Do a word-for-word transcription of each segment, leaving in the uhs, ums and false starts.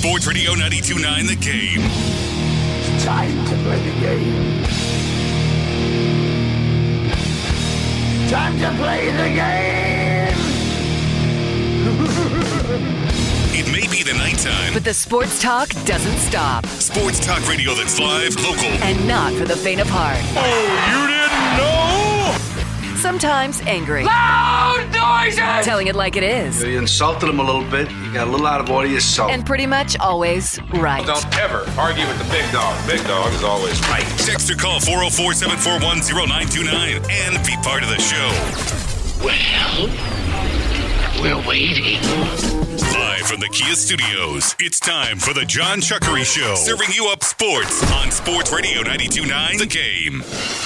Sports Radio ninety-two point nine The Game. It's time to play the game. Time to play the game. It may be the nighttime, but the sports talk doesn't stop. Sports talk radio that's live, local, and not for the faint of heart. Oh, you didn't know? Sometimes angry. Loud noises! Telling it like it is. You insulted him a little bit. You got a little out of order yourself. And pretty much always right. Don't ever argue with the big dog. Big dog is always right. Text or call four oh four, seven four one, oh nine two nine and be part of the show. Well, we're waiting. Live from the Kia Studios, it's time for the John Chuckery Show. Serving you up sports on Sports Radio ninety-two point nine The Game.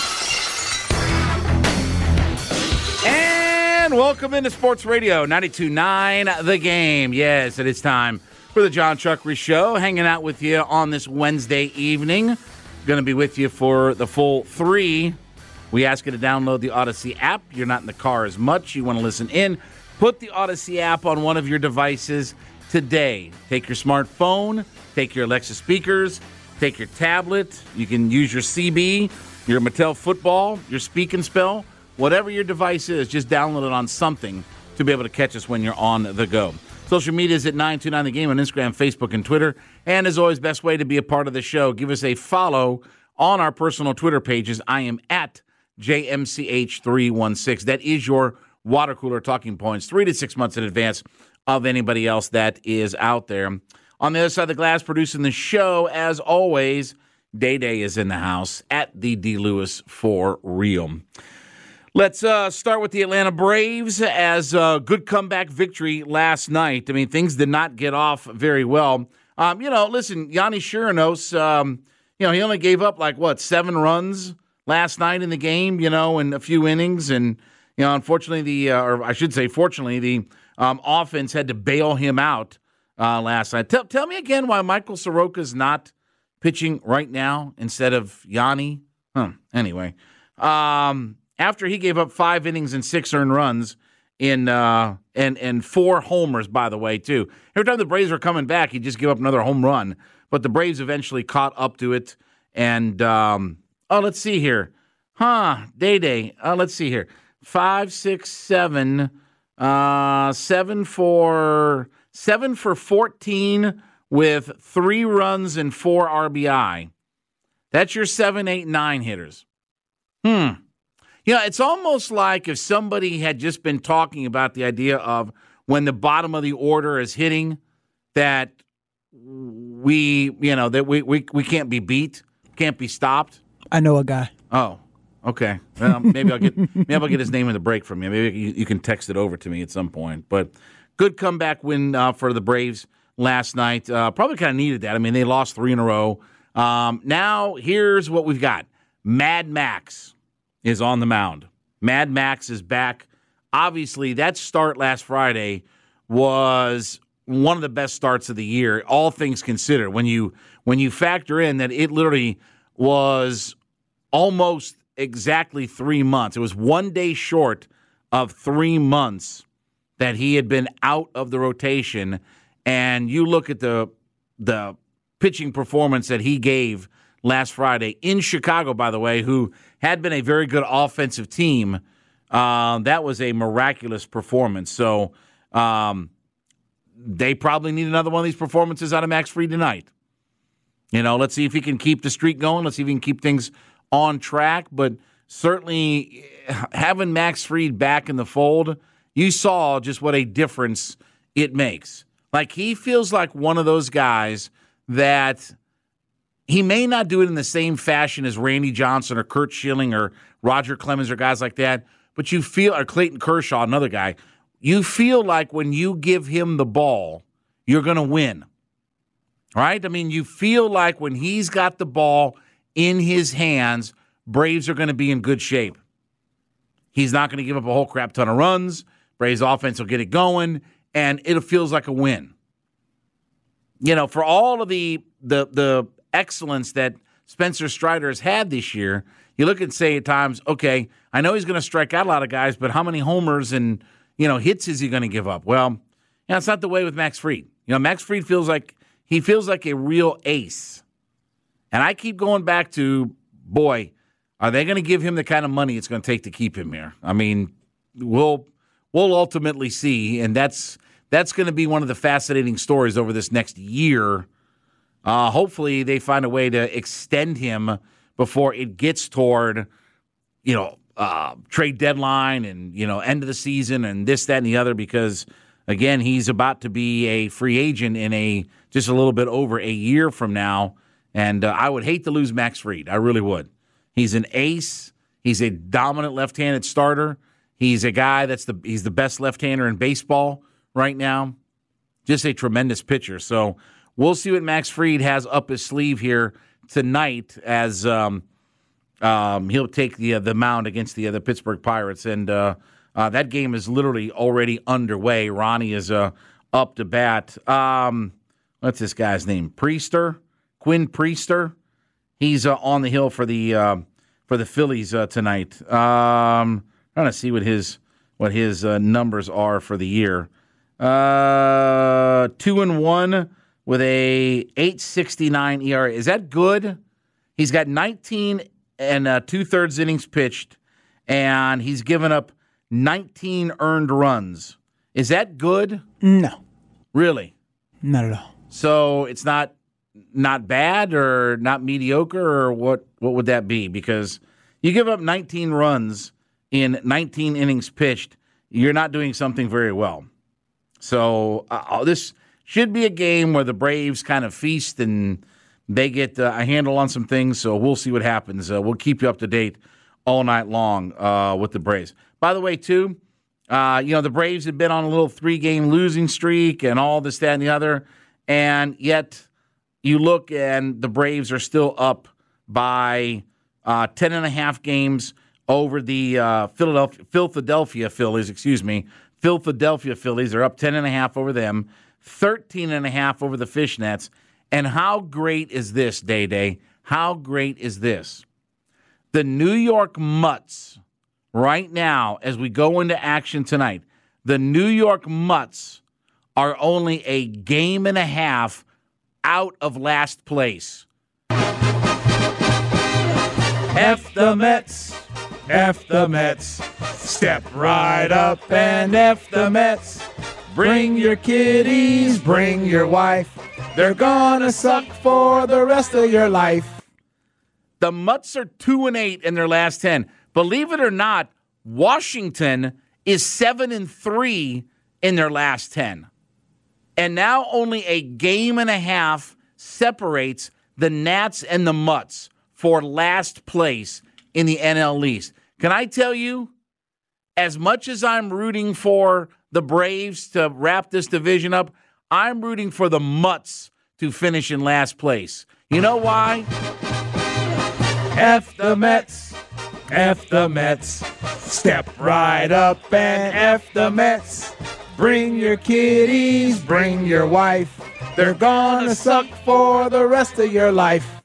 And welcome into Sports Radio ninety-two point nine The Game. Yes, it is time for the John Chuckery Show. Hanging out with you on this Wednesday evening. Going to be with you for the full three. We ask you to download the Odyssey app. You're not in the car as much. You want to listen in. Put the Odyssey app on one of your devices today. Take your smartphone. Take your Alexa speakers. Take your tablet. You can use your C B, your Mattel football, your Speak and Spell. Whatever your device is, just download it on something to be able to catch us when you're on the go. Social media is at nine two nine The Game on Instagram, Facebook, and Twitter. And as always, best way to be a part of the show, give us a follow on our personal Twitter pages. I am at J M C H three one six. That is your water cooler talking points, three to six months in advance of anybody else that is out there. On the other side of the glass, producing the show, as always, Day Day is in the house at the D. Lewis for real. Let's uh, start with the Atlanta Braves as a good comeback victory last night. I mean, things did not get off very well. Um, you know, listen, Yanni Chirinos, um, you know, he only gave up like, what, seven runs last night in the game, you know, in a few innings. And, you know, unfortunately, the, uh, or I should say, fortunately, the um, offense had to bail him out uh, last night. Tell, tell me again why Michael Soroka's not pitching right now instead of Yanni. Huh. Anyway, um... after he gave up five innings and six earned runs in uh, and and four homers, by the way, too. Every time the Braves were coming back, he'd just give up another home run. But the Braves eventually caught up to it. And, um, oh, let's see here. Huh, Day-Day. Uh, let's see here. Five, six, seven, uh, seven for, seven for fourteen with three runs and four R B I. That's your seven, eight, nine hitters. Hmm. You know, it's almost like if somebody had just been talking about the idea of when the bottom of the order is hitting, that we, you know, that we, we, we can't be beat, can't be stopped. I know a guy. Oh, okay. Well, maybe I'll get maybe I'll get his name in the break from you. Maybe you, you can text it over to me at some point. But good comeback win uh, for the Braves last night. Uh, probably kind of needed that. I mean, they lost three in a row. Um, now here's what we've got: Mad Max is on the mound. Mad Max is back. Obviously, that start last Friday was one of the best starts of the year, all things considered. When you when you factor in that it literally was almost exactly three months. It was one day short of three months that he had been out of the rotation. And you look at the the pitching performance that he gave last Friday in Chicago, by the way, who had been a very good offensive team. Uh, that was a miraculous performance. So um, they probably need another one of these performances out of Max Fried tonight. You know, let's see if he can keep the streak going. Let's see if he can keep things on track. But certainly having Max Fried back in the fold, you saw just what a difference it makes. Like, he feels like one of those guys that he may not do it in the same fashion as Randy Johnson or Curt Schilling or Roger Clemens or guys like that, but you feel, or Clayton Kershaw, another guy, you feel like when you give him the ball, you're going to win, right? I mean, you feel like when he's got the ball in his hands, Braves are going to be in good shape. He's not going to give up a whole crap ton of runs. Braves offense will get it going, and it feels like a win. You know, for all of the the the excellence that Spencer Strider has had this year, you look and say at times, okay, I know he's going to strike out a lot of guys, but how many homers and, you know, hits is he going to give up? Well, you know, it's not the way with Max Fried. You know, Max Fried feels like he feels like a real ace. And I keep going back to, boy, are they going to give him the kind of money it's going to take to keep him here? I mean, we'll we'll ultimately see, and that's that's going to be one of the fascinating stories over this next year. Uh, hopefully they find a way to extend him before it gets toward, you know, uh, trade deadline and, you know, end of the season and this, that, and the other, because, again, he's about to be a free agent in a just a little bit over a year from now. And uh, I would hate to lose Max Fried. I really would. He's an ace. He's a dominant left-handed starter. He's a guy that's the he's the best left-hander in baseball right now. Just a tremendous pitcher. So we'll see what Max Fried has up his sleeve here tonight as um, um, he'll take the uh, the mound against the uh, the Pittsburgh Pirates. And uh, uh, that game is literally already underway. Ronnie is uh, up to bat. Um, what's this guy's name? Priester? Quinn Priester. He's uh, on the hill for the uh, for the Phillies uh, tonight. Um, trying to see what his what his uh, numbers are for the year. Uh, two and one with a eight sixty-nine E R A. Is that good? He's got nineteen and uh, two thirds innings pitched, and he's given up nineteen earned runs. Is that good? No, really, not at all. So it's not. Not bad or not mediocre, or what? What would that be? Because you give up nineteen runs in nineteen innings pitched, you're not doing something very well. So uh, this should be a game where the Braves kind of feast and they get uh, a handle on some things. So we'll see what happens. Uh, we'll keep you up to date all night long uh, with the Braves. By the way, too, uh, you know the Braves have been on a little three-game losing streak and all this, that, and the other, and yet. You look and the Braves are still up by uh, ten and a half games over the uh, Philadelphia, Philadelphia Phillies, excuse me, Philadelphia Phillies. They're up ten and a half over them, thirteen and a half over the Fishnets. And how great is this, Day Day? How great is this? The New York Mutts, right now, as we go into action tonight, the New York Mutts are only a game and a half out of last place. F the Mets, F the Mets, step right up and F the Mets. Bring your kiddies, bring your wife. They're gonna suck for the rest of your life. The Mutts are two and eight in their last ten. Believe it or not, Washington is seven and three in their last ten. And now only a game and a half separates the Nats and the Mutts for last place in the N L East. Can I tell you, as much as I'm rooting for the Braves to wrap this division up, I'm rooting for the Mutts to finish in last place. You know why? F the Mets, F the Mets, step right up and F the Mets. Bring your kiddies, bring your wife. They're gonna suck for the rest of your life.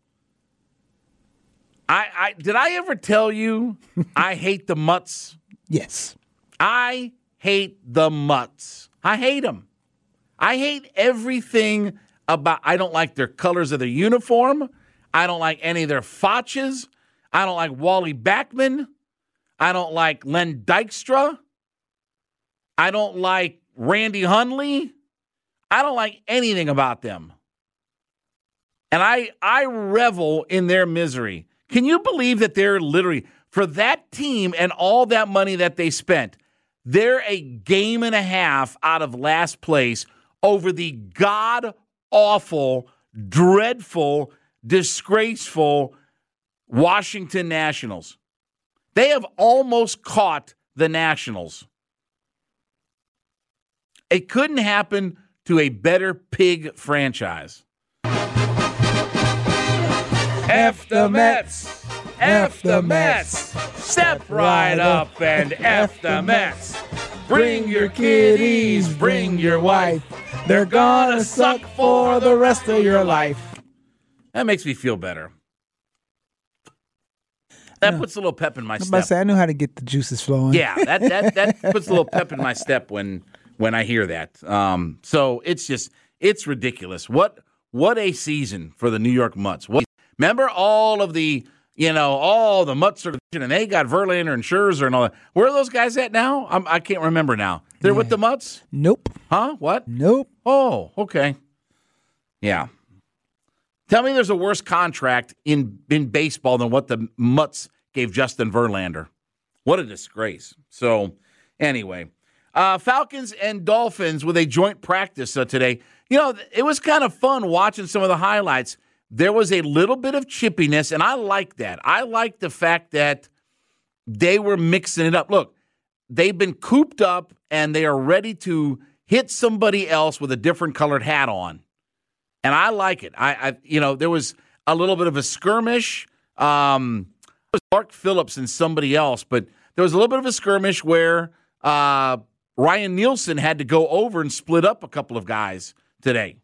I, I did I ever tell you I hate the Mutts? Yes. I hate the Mutts. I hate them. I hate everything about. I don't like their colors of their uniform. I don't like any of their fotches. I don't like Wally Backman. I don't like Len Dykstra. I don't like Randy Hundley. I don't like anything about them. And I I revel in their misery. Can you believe that they're literally, for that team and all that money that they spent, they're a game and a half out of last place over the god-awful, dreadful, disgraceful Washington Nationals. They have almost caught the Nationals. It couldn't happen to a better pig franchise. F the Mets, F the Mets. Step right up and F the Mets. Bring your kiddies, bring your wife. They're gonna suck for the rest of your life. That makes me feel better. That puts a little pep in my I was step. about to say, I know how to get the juices flowing. Yeah, that that that puts a little pep in my step when when I hear that. Um, so it's just it's ridiculous. What what a season for the New York Mutts. What, remember all of the, you know, all the Mutts are division, and they got Verlander and Scherzer and all that. Where are those guys at now? I'm, I can't remember now. They're yeah. with the Mutts? Nope. Huh? What? Nope. Oh, okay. Yeah. Tell me there's a worse contract in, in baseball than what the Mutts gave Justin Verlander. What a disgrace. So, anyway, uh, Falcons and Dolphins with a joint practice uh, today. You know, it was kind of fun watching some of the highlights. There was a little bit of chippiness, and I like that. I like the fact that they were mixing it up. Look, they've been cooped up, and they are ready to hit somebody else with a different colored hat on. And I like it. I, I you know, there was a little bit of a skirmish. Um, it was Mark Phillips and somebody else, but there was a little bit of a skirmish where uh, Ryan Nielsen had to go over and split up a couple of guys today.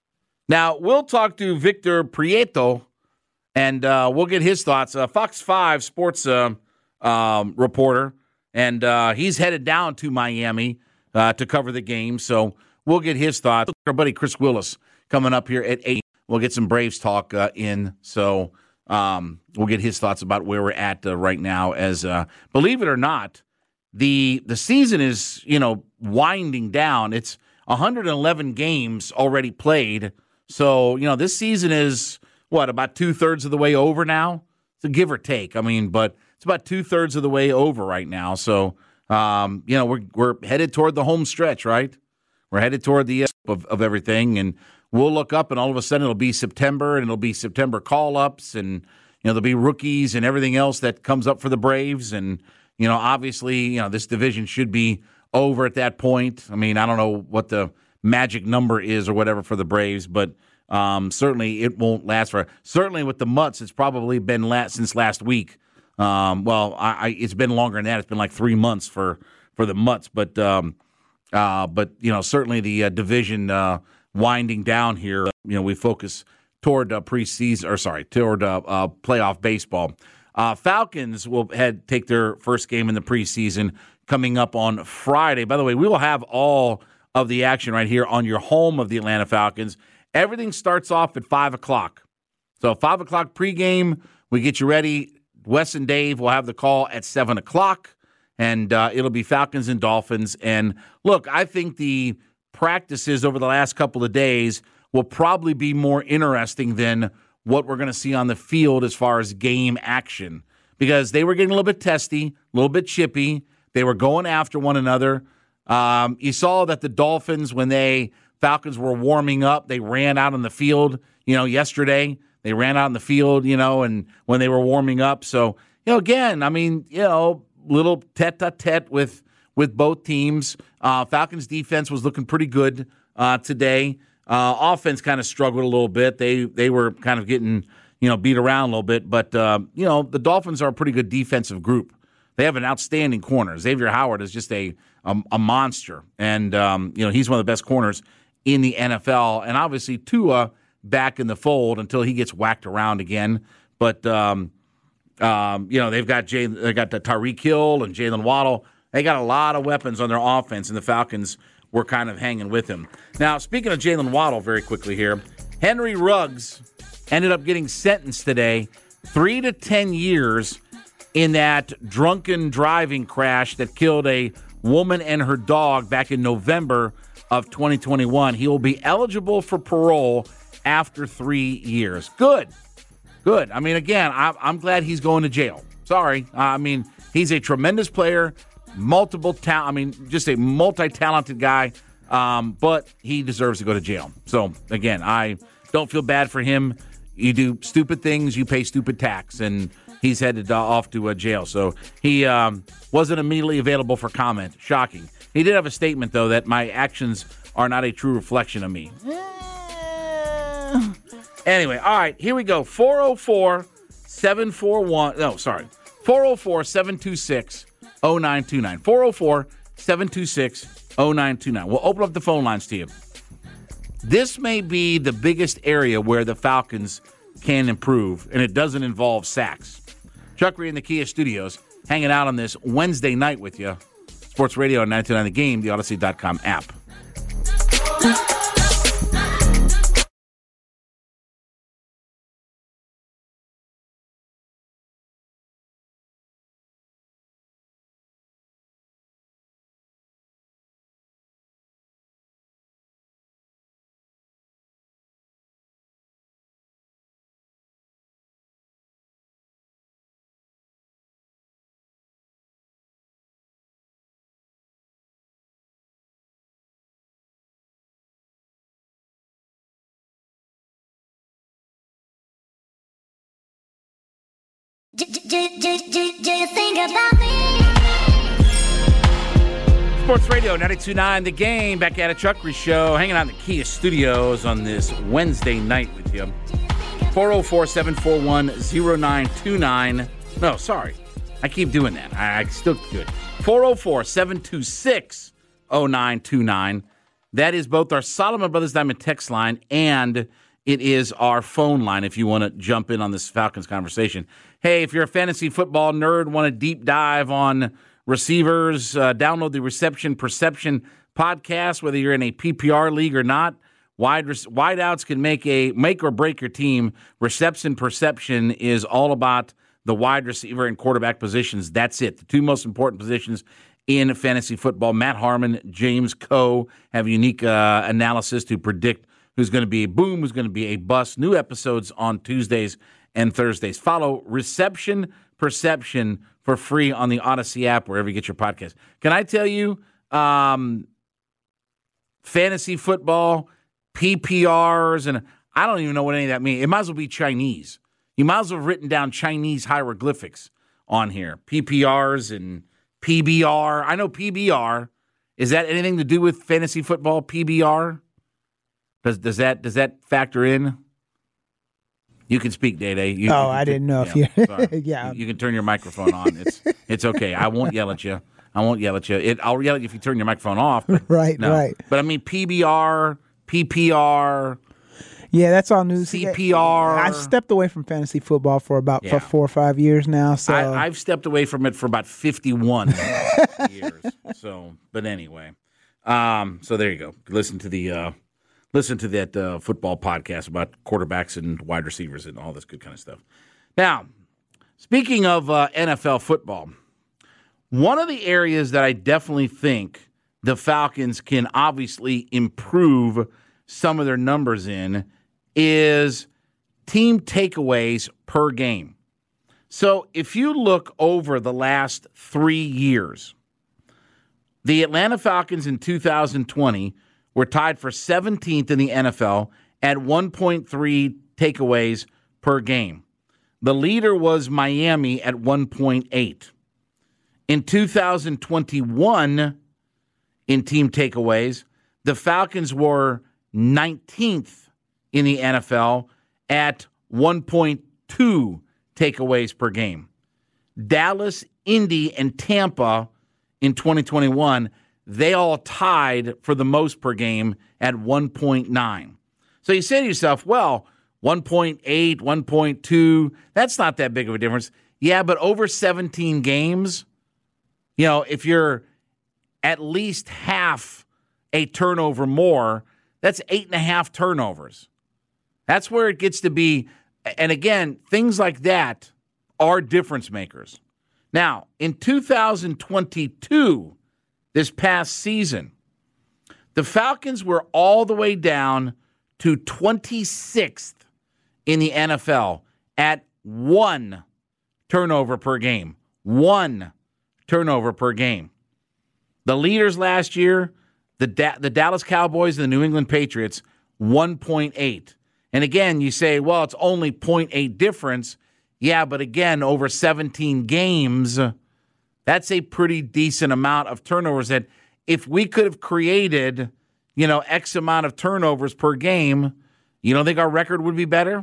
Now, we'll talk to Victor Prieto, and uh, we'll get his thoughts. Uh, Fox five sports uh, um, reporter, and uh, he's headed down to Miami uh, to cover the game, so we'll get his thoughts. Our buddy Chris Willis coming up here at eight. We'll get some Braves talk uh, in, so um, we'll get his thoughts about where we're at uh, right now. As uh, believe it or not, the the season is, you know, winding down. It's one hundred eleven games already played. So, you know, this season is, what, about two-thirds of the way over now? It's a give or take. I mean, but it's about two-thirds of the way over right now. So, um, you know, we're we're headed toward the home stretch, right? We're headed toward the end of, of everything, and we'll look up, and all of a sudden it'll be September, and it'll be September call-ups, and, you know, there'll be rookies and everything else that comes up for the Braves. And, you know, obviously, you know, this division should be over at that point. I mean, I don't know what the magic number is or whatever for the Braves, but um, certainly it won't last for. Certainly with the Mutts, it's probably been last, since last week. Um, well, I, I, it's been longer than that. It's been like three months for for the Mutts, but um, uh, but you know, certainly the uh, division uh, winding down here. Uh, you know, we focus toward uh, preseason, or sorry, toward uh, uh, playoff baseball. Uh, Falcons will head take their first game in the preseason coming up on Friday. By the way, we will have all of the action right here on your home of the Atlanta Falcons. Everything starts off at five o'clock. So five o'clock pregame, we get you ready. Wes and Dave will have the call at seven o'clock, and uh, it'll be Falcons and Dolphins. And, look, I think the practices over the last couple of days will probably be more interesting than what we're going to see on the field as far as game action, because they were getting a little bit testy, a little bit chippy. They were going after one another. Um, you saw that the Dolphins, when they Falcons were warming up, they ran out on the field, you know, yesterday. They ran out in the field, you know, and when they were warming up. So, you know, again, I mean, you know, little tete-a-tete with, with both teams. Uh, Falcons defense was looking pretty good uh, today. Uh, offense kind of struggled a little bit. They they were kind of getting, you know, beat around a little bit. But, uh, you know, the Dolphins are a pretty good defensive group. They have an outstanding corner. Xavier Howard is just a a, a monster. And, um, you know, he's one of the best corners in the N F L. And obviously Tua back in the fold until he gets whacked around again. But, um, um, you know, they've got Jay, they got the Tyreek Hill and Jalen Waddle. They got a lot of weapons on their offense, and the Falcons were kind of hanging with him. Now, speaking of Jalen Waddle very quickly here, Henry Ruggs ended up getting sentenced today, three to ten years in that drunken driving crash that killed a woman and her dog back in November of twenty twenty-one. He will be eligible for parole after three years. Good. Good. I mean, again, I'm glad he's going to jail. Sorry. I mean, he's a tremendous player, multiple talent. I mean, just a multi-talented guy, um, but he deserves to go to jail. So, again, I don't feel bad for him. You do stupid things, you pay stupid tax, and he's headed uh, off to uh, jail. So he um, wasn't immediately available for comment. Shocking. He did have a statement, though, that my actions are not a true reflection of me. Anyway, all right, here we go. four oh four, seven four one, no, sorry, four oh four, seven two six, oh nine two nine. four oh four, seven two six, oh nine two nine. We'll open up the phone lines to you. This may be the biggest area where the Falcons can improve, and it doesn't involve sacks. Chuck Reed in the Kia Studios, hanging out on this Wednesday night with you. Sports Radio on nine two nine The Game, the Odyssey dot com app. Do, do, do, do, do you think about me? Sports Radio ninety-two point nine The Game, back at a Chuckery Show, hanging out in the Kia Studios on this Wednesday night with you. four oh four, seven four one, oh nine two nine. No, sorry. I keep doing that. I, I still do it. four oh four, seven two six, oh nine two nine. That is both our Solomon Brothers Diamond text line and it is our phone line if you want to jump in on this Falcons conversation. Hey, if you're a fantasy football nerd, want to deep dive on receivers, uh, download the Reception Perception podcast, whether you're in a P P R league or not. Wide wideouts can make a make or break your team. Reception Perception is all about the wide receiver and quarterback positions. That's it. The two most important positions in fantasy football. Matt Harmon, James Coe have unique uh, analysis to predict who's going to be a boom, who's going to be a bust. New episodes on Tuesdays and Thursdays. Follow Reception Perception for free on the Odyssey app, wherever you get your podcast. Can I tell you, um, fantasy football, P P Rs, and I don't even know what any of that means. It might as well be Chinese. You might as well have written down Chinese hieroglyphics on here. P P Rs and P B R. I know P B R. Is that anything to do with fantasy football, P B R? Does does that does that factor in? You can speak, Day Day. You, oh, you I can, didn't know yeah, if you. yeah, you, you can turn your microphone on. It's it's okay. I won't yell at you. I won't yell at you. It, I'll yell at you if you turn your microphone off. But right, no. right. But I mean P B R, P P R. Yeah, that's all news. C P R. I've stepped away from fantasy football for about yeah. for four or five years now. So I, I've stepped away from it for about fifty-one years. So, but anyway, um, so there you go. Listen to the uh, listen to that uh, football podcast about quarterbacks and wide receivers and all this good kind of stuff. Now, speaking of uh, N F L football, one of the areas that I definitely think the Falcons can obviously improve some of their numbers in is team takeaways per game. So if you look over the last three years, the Atlanta Falcons in two thousand twenty were tied for seventeenth in the N F L at one point three takeaways per game. The leader was Miami at one point eight. In two thousand twenty-one, in team takeaways, the Falcons were nineteenth in the N F L at one point two takeaways per game. Dallas, Indy, and Tampa in twenty twenty-one, they all tied for the most per game at one point nine. So you say to yourself, well, one point eight, one point two, that's not that big of a difference. Yeah, but over seventeen games, you know, if you're at least half a turnover more, that's eight and a half turnovers. That's where it gets to be. And again, things like that are difference makers. Now, in two thousand twenty-two, this past season, the Falcons were all the way down to twenty-sixth in the N F L at one turnover per game. One turnover per game. The leaders last year, the da- the Dallas Cowboys and the New England Patriots, one point eight. And again, you say, well, it's only zero point eight difference. Yeah, but again, over seventeen games, that's a pretty decent amount of turnovers that if we could have created, you know, X amount of turnovers per game, you don't think our record would be better?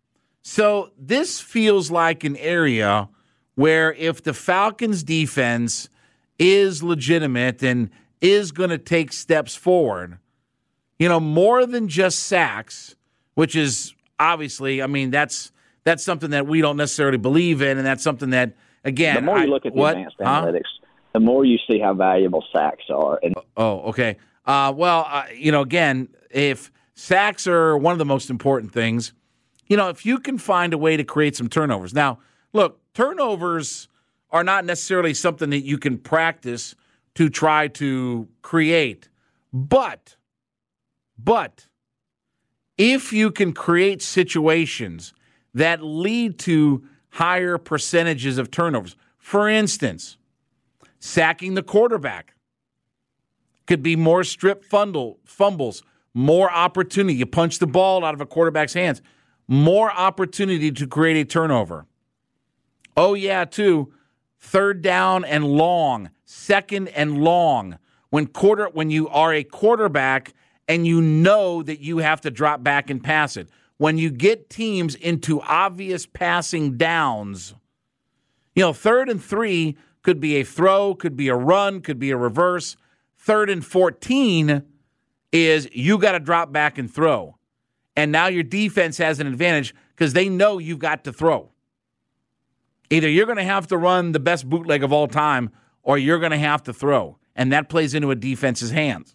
So this feels like an area where if the Falcons defense is legitimate and is going to take steps forward, you know, more than just sacks, which is obviously, I mean, that's that's something that we don't necessarily believe in, and that's something that, again, the more you I, look at the what? advanced huh? analytics, the more you see how valuable sacks are. And oh, okay. Uh, well, uh, you know, again, if sacks are one of the most important things, you know, if you can find a way to create some turnovers. Now, look, turnovers are not necessarily something that you can practice to try to create, but, but if you can create situations that lead to higher percentages of turnovers, for instance, sacking the quarterback could be more strip fumble, fumbles, more opportunity. You punch the ball out of a quarterback's hands, more opportunity to create a turnover. Oh, yeah, too. Third down and long, second and long. When quarter, when you are a quarterback and you know that you have to drop back and pass it. When you get teams into obvious passing downs, you know, third and three could be a throw, could be a run, could be a reverse. Third and fourteen is you got to drop back and throw. And now your defense has an advantage because they know you've got to throw. Either you're going to have to run the best bootleg of all time or you're going to have to throw. And that plays into a defense's hands.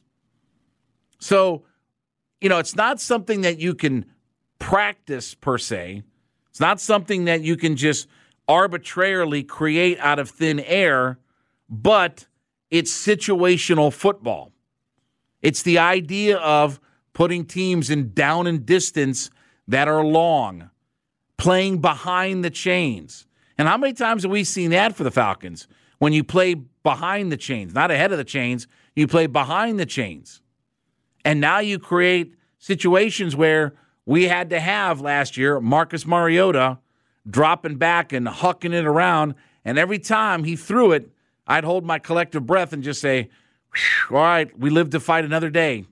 So, you know, it's not something that you can practice per se. It's not something that you can just arbitrarily create out of thin air, but it's situational football. It's the idea of putting teams in down and distance that are long, playing behind the chains. And how many times have we seen that for the Falcons? When you play behind the chains, not ahead of the chains, you play behind the chains. And now you create situations where we had to have last year Marcus Mariota dropping back and hucking it around. And every time he threw it, I'd hold my collective breath and just say, all right, we live to fight another day.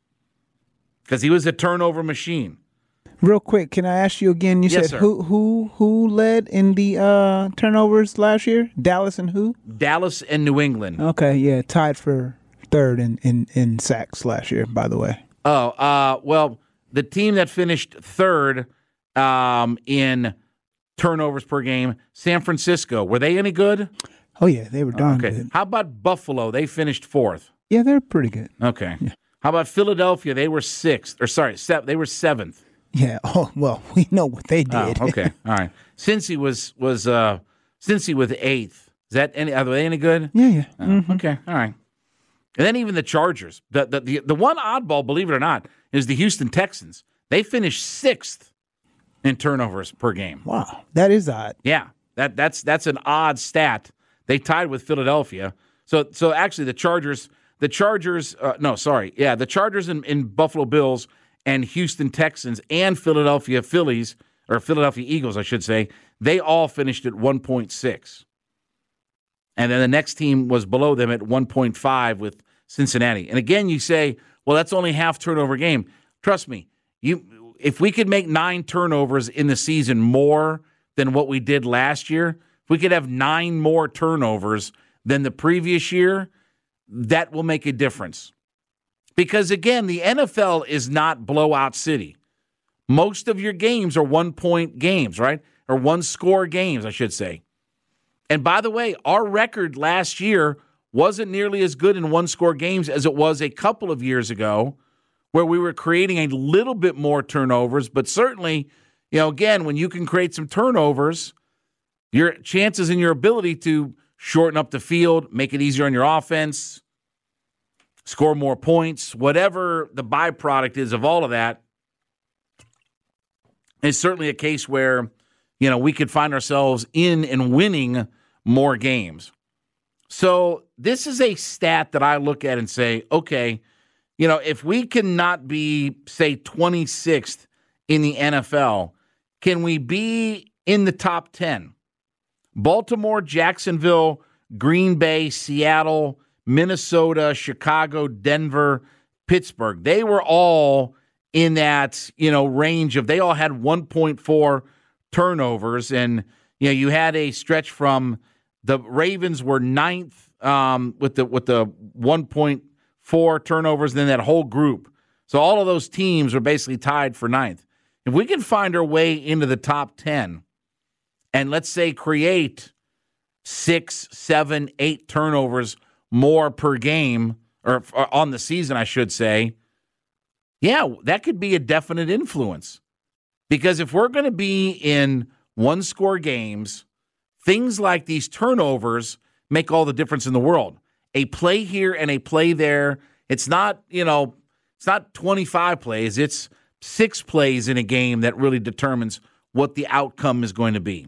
Because he was a turnover machine. Real quick, can I ask you again? You Yes, said sir. who who who led in the uh, turnovers last year? Dallas and who? Dallas and New England. Okay, yeah, tied for third in, in, in sacks last year, by the way. Oh, uh, well, the team that finished third um, in turnovers per game, San Francisco. Were they any good? Oh, yeah, they were darn Okay. good. How about Buffalo? They finished fourth. Yeah, they're pretty good. Okay. How about Philadelphia? They were sixth. Or sorry, se- they were seventh. Yeah, oh, well, we know what they Oh, did. okay. All right. Cincy was was uh Cincy was eighth. Is that any are they any good? Yeah, yeah. Oh, Mhm. Okay. All right. And then even the Chargers. The, the the the one oddball, believe it or not, is the Houston Texans. They finished sixth in turnovers per game. Wow, that is odd. Yeah. That that's that's an odd stat. They tied with Philadelphia. So so actually the Chargers the Chargers uh, no, sorry. Yeah, the Chargers and, and Buffalo Bills and Houston Texans and Philadelphia Phillies, or Philadelphia Eagles, I should say, they all finished at one point six. And then the next team was below them at one point five with Cincinnati. And again, you say, well, that's only half turnover game. Trust me, you if we could make nine turnovers in the season more than what we did last year, if we could have nine more turnovers than the previous year, that will make a difference. Because, again, the N F L is not blowout city. Most of your games are one-point games, right? Or one-score games, I should say. And, by the way, our record last year wasn't nearly as good in one-score games as it was a couple of years ago, where we were creating a little bit more turnovers. But certainly, you know, again, when you can create some turnovers, your chances and your ability to shorten up the field, make it easier on your offense, score more points, whatever the byproduct is of all of that, is certainly a case where, you know, we could find ourselves in and winning more games. So this is a stat that I look at and say, okay, you know, if we cannot be, say, twenty-sixth in the N F L, can we be in the top ten? Baltimore, Jacksonville, Green Bay, Seattle, Minnesota, Chicago, Denver, Pittsburgh. They were all in that, you know, range of, they all had one point four turnovers. And, you know, you had a stretch from the Ravens were ninth um, with the with the one point four turnovers, and then that whole group. So all of those teams are basically tied for ninth. If we can find our way into the top ten and let's say create six, seven, eight turnovers more per game, or, or on the season, I should say, yeah, that could be a definite influence. Because if we're going to be in one-score games, things like these turnovers make all the difference in the world. A play here and a play there, it's not, you know, it's not twenty-five plays, it's six plays in a game that really determines what the outcome is going to be.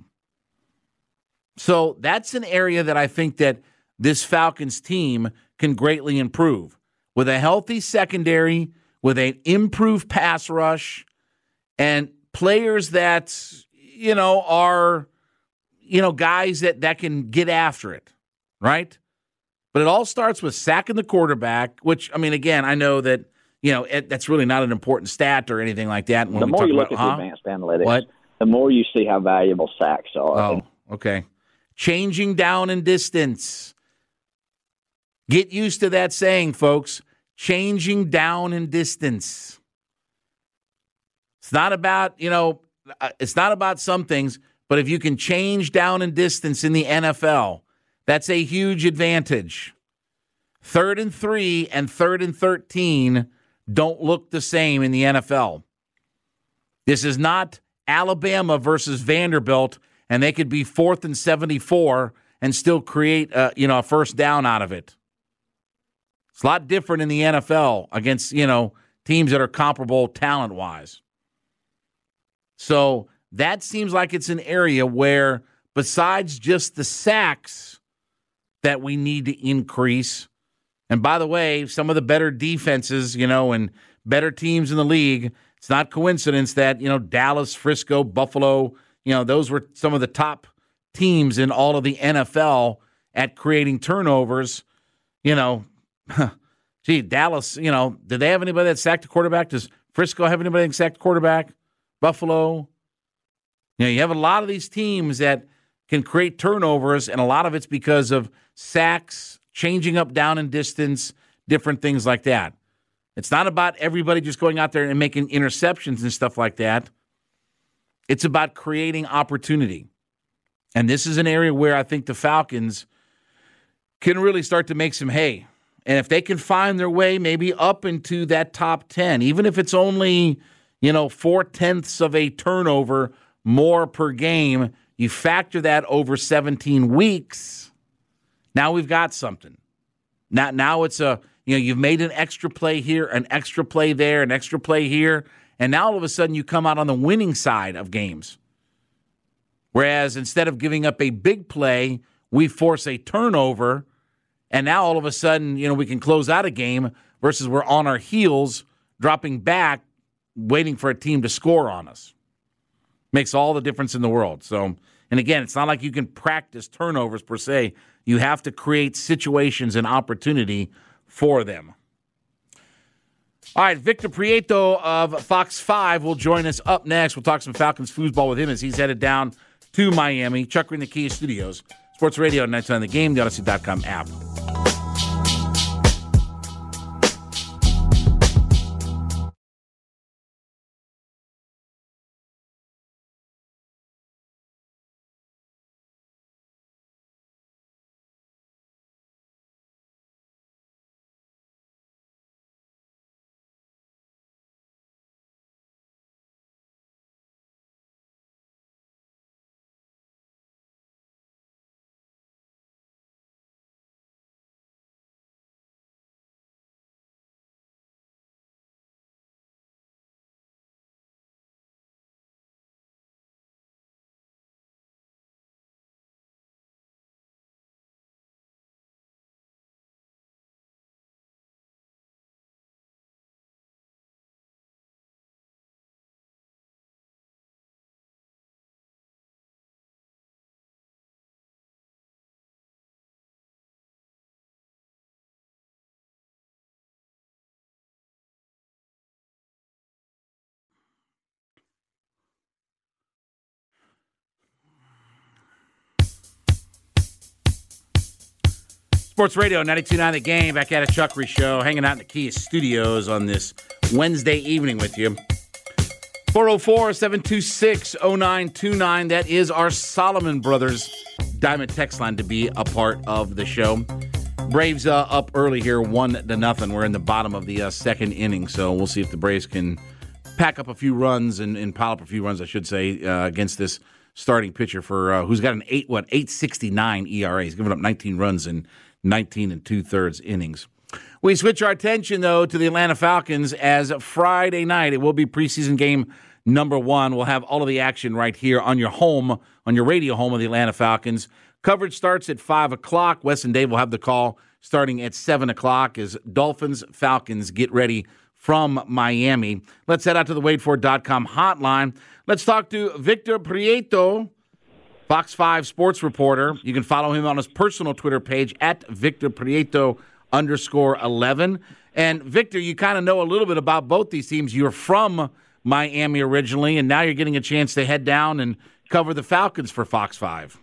So that's an area that I think that this Falcons team can greatly improve. With a healthy secondary, with an improved pass rush, and players that, you know, are, you know, guys that, that can get after it, right? But it all starts with sacking the quarterback, which, I mean, again, I know that, you know, it, that's really not an important stat or anything like that. When the we more talk you look about, at huh? the advanced analytics, what? the more you see how valuable sacks are. Oh, And okay. Changing down in distance. Get used to that saying, folks. Changing down in distance. It's not about, you know, it's not about some things, but if you can change down in distance in the N F L, that's a huge advantage. Third and three and third and thirteen don't look the same in the N F L. This is not Alabama versus Vanderbilt, and they could be fourth and seventy-four and still create a, you know, a first down out of it. It's a lot different in the N F L against, you know, teams that are comparable talent-wise. So that seems like it's an area where, besides just the sacks that we need to increase, and by the way, some of the better defenses, you know, and better teams in the league, it's not coincidence that, you know, Dallas, Frisco, Buffalo, you know, those were some of the top teams in all of the N F L at creating turnovers. You know, gee, Dallas, you know, did they have anybody that sacked a quarterback? Does Frisco have anybody that sacked a quarterback? Buffalo? You know, you have a lot of these teams that can create turnovers, and a lot of it's because of sacks, changing up down in distance, different things like that. It's not about everybody just going out there and making interceptions and stuff like that. It's about creating opportunity. And this is an area where I think the Falcons can really start to make some hay. And if they can find their way maybe up into that top ten, even if it's only, you know, four-tenths of a turnover more per game, you factor that over seventeen weeks, now we've got something. Now, now it's a, you know, you've made an extra play here, an extra play there, an extra play here, and now all of a sudden you come out on the winning side of games. Whereas instead of giving up a big play, we force a turnover, and now all of a sudden, you know, we can close out a game versus we're on our heels, dropping back, waiting for a team to score on us. Makes all the difference in the world. So, and again, it's not like you can practice turnovers per se. You have to create situations and opportunity for them. All right, Victor Prieto of Fox five will join us up next. We'll talk some Falcons foosball with him as he's headed down to Miami. Chuck in the Kia Studios. Sports Radio, night on the game, the Odyssey dot com app. Sports Radio, ninety-two point nine The Game, back at a Chuckery Show, hanging out in the Kia Studios on this Wednesday evening with you. four oh four, seven two six, oh nine two nine, that is our Solomon Brothers Diamond text line to be a part of the show. Braves uh, up early here, one to nothing. We're in the bottom of the uh, second inning, so we'll see if the Braves can pack up a few runs and, and pile up a few runs, I should say, uh, against this starting pitcher for uh, who's got an eight what eight sixty-nine E R A. He's given up nineteen runs in nineteen and two-thirds innings. We switch our attention, though, to the Atlanta Falcons as Friday night. It will be preseason game number one. We'll have all of the action right here on your home, on your radio home of the Atlanta Falcons. Coverage starts at five o'clock. Wes and Dave will have the call starting at seven o'clock as Dolphins Falcons get ready from Miami. Let's head out to the wait for dot com hotline. Let's talk to Victor Prieto, Fox five sports reporter. You can follow him on his personal Twitter page at Victor Prieto underscore eleven. And Victor, you kind of know a little bit about both these teams. You're from Miami originally, and now you're getting a chance to head down and cover the Falcons for Fox five.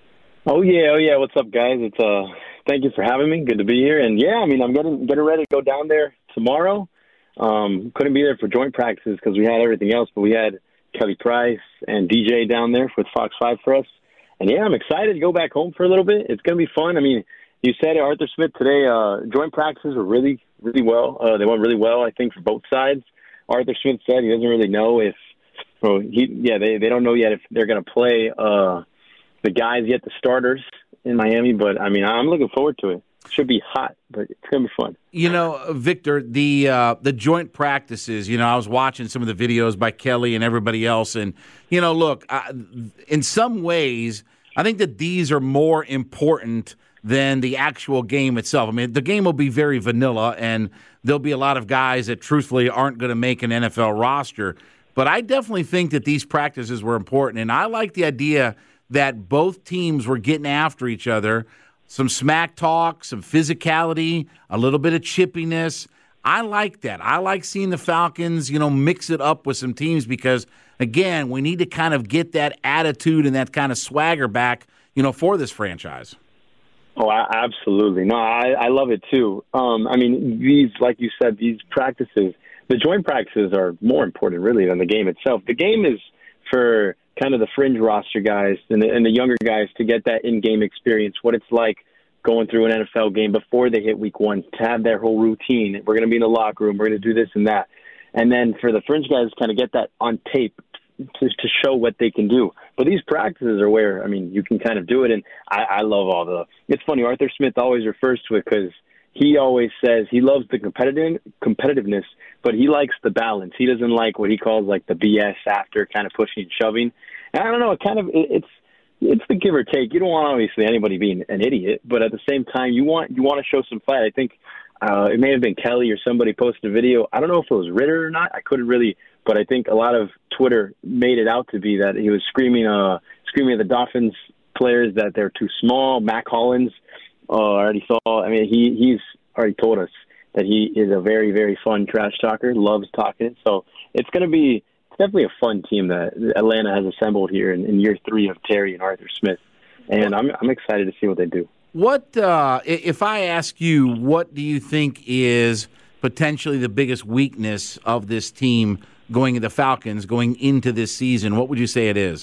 Oh yeah, oh yeah. What's up, guys? It's uh, thank you for having me. Good to be here. And yeah, I mean, I'm getting getting ready to go down there tomorrow. Um, couldn't be there for joint practices because we had everything else, but we had Kelly Price and D J down there with Fox five for us. And yeah, I'm excited to go back home for a little bit. It's gonna be fun. I mean, you said it, Arthur Smith today. Uh, joint practices were really, really well. Uh, they went really well, I think, for both sides. Arthur Smith said he doesn't really know if, well, he, yeah, they, they don't know yet if they're going to play uh, the guys yet, the starters in Miami. But, I mean, I'm looking forward to it. It should be hot, but it's going to be fun. You know, Victor, the uh, the joint practices, you know, I was watching some of the videos by Kelly and everybody else. And, you know, look, I, in some ways, I think that these are more important than the actual game itself. I mean, the game will be very vanilla, and there'll be a lot of guys that truthfully aren't going to make an N F L roster. But I definitely think that these practices were important, and I like the idea that both teams were getting after each other, some smack talk, some physicality, a little bit of chippiness. I like that. I like seeing the Falcons, you know, mix it up with some teams because, again, we need to kind of get that attitude and that kind of swagger back, you know, for this franchise. Oh, absolutely. No, I, I love it too. Um, I mean, these, like you said, these practices, the joint practices are more important really than the game itself. The game is for kind of the fringe roster guys and the, and the younger guys to get that in-game experience, what it's like going through an N F L game before they hit week one, to have their whole routine. We're going to be in the locker room. We're going to do this and that. And then for the fringe guys, kind of get that on tape to, to show what they can do. But these practices are where, I mean, you can kind of do it. And I, I love all the – it's funny, Arthur Smith always refers to it because he always says he loves the competitive competitiveness, but he likes the balance. He doesn't like what he calls like the B S after kind of pushing and shoving. And I don't know, it kind of it, it's it's the give or take. You don't want obviously anybody being an idiot, but at the same time, you want you want to show some fight. I think uh, it may have been Kelly or somebody posted a video. I don't know if it was Ritter or not. I couldn't really, but I think a lot of Twitter made it out to be that he was screaming, uh, screaming at the Dolphins players that they're too small. Mac Hollins uh, already saw. I mean, he he's already told us that he is a very very fun trash talker. Loves talking it. So it's going to be. Definitely a fun team that Atlanta has assembled here in, in year three of Terry and Arthur Smith, and I'm I'm excited to see what they do. What uh, if I ask you, what do you think is potentially the biggest weakness of this team going into the Falcons going into this season? What would you say it is?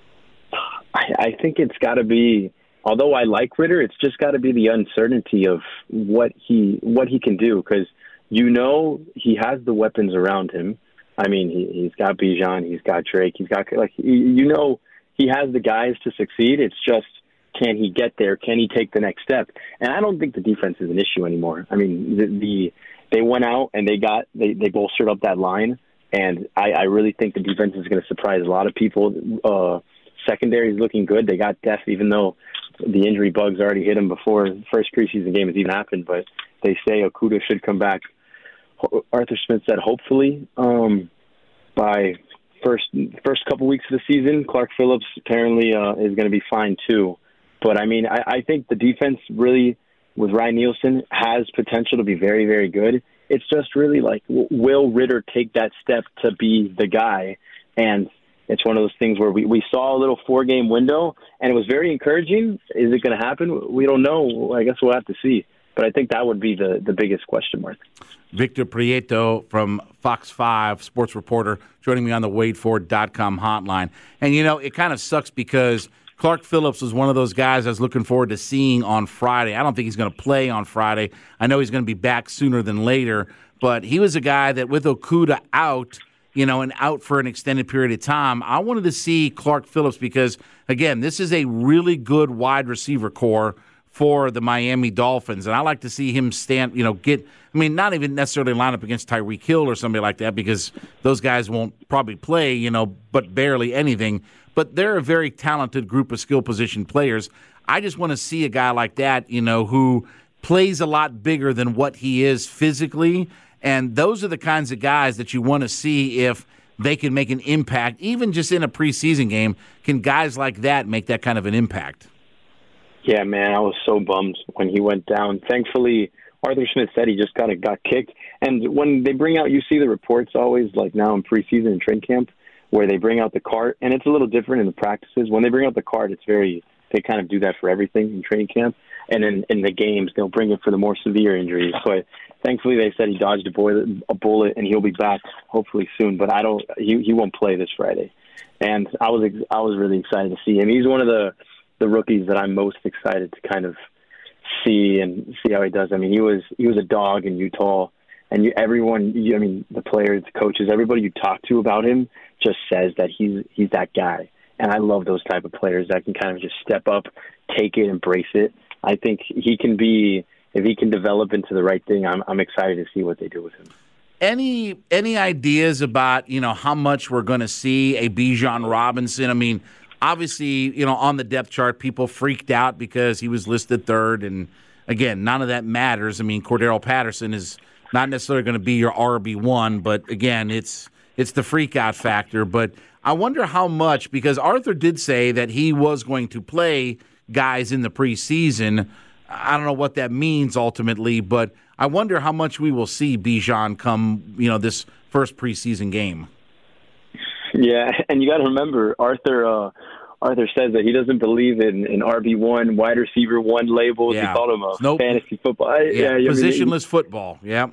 I, I think it's got to be. Although I like Ritter, it's just got to be the uncertainty of what he what he can do because you know he has the weapons around him. I mean, he, he's got Bijan, he's got Drake, he's got, like, you know, he has the guys to succeed. It's just, can he get there? Can he take the next step? And I don't think the defense is an issue anymore. I mean, the, the they went out and they got, they, they bolstered up that line. And I, I really think the defense is going to surprise a lot of people. Uh, secondary is looking good. They got depth, even though the injury bugs already hit them before the first preseason game has even happened. But they say Okudah should come back. Arthur Smith said hopefully um, by first first couple weeks of the season. Clark Phillips apparently uh, is going to be fine too. But, I mean, I, I think the defense really, with Ryan Nielsen, has potential to be very, very good. It's just really like, will Ritter take that step to be the guy? And it's one of those things where we, we saw a little four-game window, and it was very encouraging. Is it going to happen? We don't know. I guess we'll have to see. But I think that would be the, the biggest question mark. Victor Prieto from Fox five, sports reporter, joining me on the Wade Ford dot com hotline. And, you know, it kind of sucks because Clark Phillips was one of those guys I was looking forward to seeing on Friday. I don't think he's going to play on Friday. I know he's going to be back sooner than later. But he was a guy that with Okudah out, you know, and out for an extended period of time, I wanted to see Clark Phillips because, again, this is a really good wide receiver core for the Miami Dolphins. And I like to see him stand, you know, get, I mean, not even necessarily line up against Tyreek Hill or somebody like that because those guys won't probably play, you know, but barely anything. But they're a very talented group of skill position players. I just want to see a guy like that, you know, who plays a lot bigger than what he is physically. And those are the kinds of guys that you want to see if they can make an impact, even just in a preseason game. Can guys like that make that kind of an impact? Yeah, man, I was so bummed when he went down. Thankfully, Arthur Smith said he just kind of got kicked. And when they bring out, you see the reports always, like now in preseason and training camp, where they bring out the cart, and it's a little different in the practices. When they bring out the cart, it's very, they kind of do that for everything in training camp. And in, in the games, they'll bring it for the more severe injuries. So I, thankfully, they said he dodged a bullet, a bullet, and he'll be back hopefully soon. But I don't, he he won't play this Friday. And I was I was really excited to see him. He's one of the the rookies that I'm most excited to kind of see and see how he does. I mean, he was he was a dog in Utah, and you, everyone, you, I mean, the players, the coaches, everybody you talk to about him just says that he's he's that guy. And I love those type of players that can kind of just step up, take it, embrace it. I think he can be, if he can develop into the right thing, I'm I'm excited to see what they do with him. Any any ideas about, you know, how much we're going to see a Bijan Robinson? I mean, obviously, you know, on the depth chart, people freaked out because he was listed third. And, again, none of that matters. I mean, Cordero Patterson is not necessarily going to be your R B one, but, again, it's it's the freak-out factor. But I wonder how much, because Arthur did say that he was going to play guys in the preseason. I don't know what that means ultimately, but I wonder how much we will see Bijan come, you know, this first preseason game. Yeah, and you got to remember, Arthur uh, Arthur says that he doesn't believe in, in R B one, wide receiver one labels. Yeah. He called him a nope. fantasy football. I, yeah, yeah, positionless I mean, football, yeah.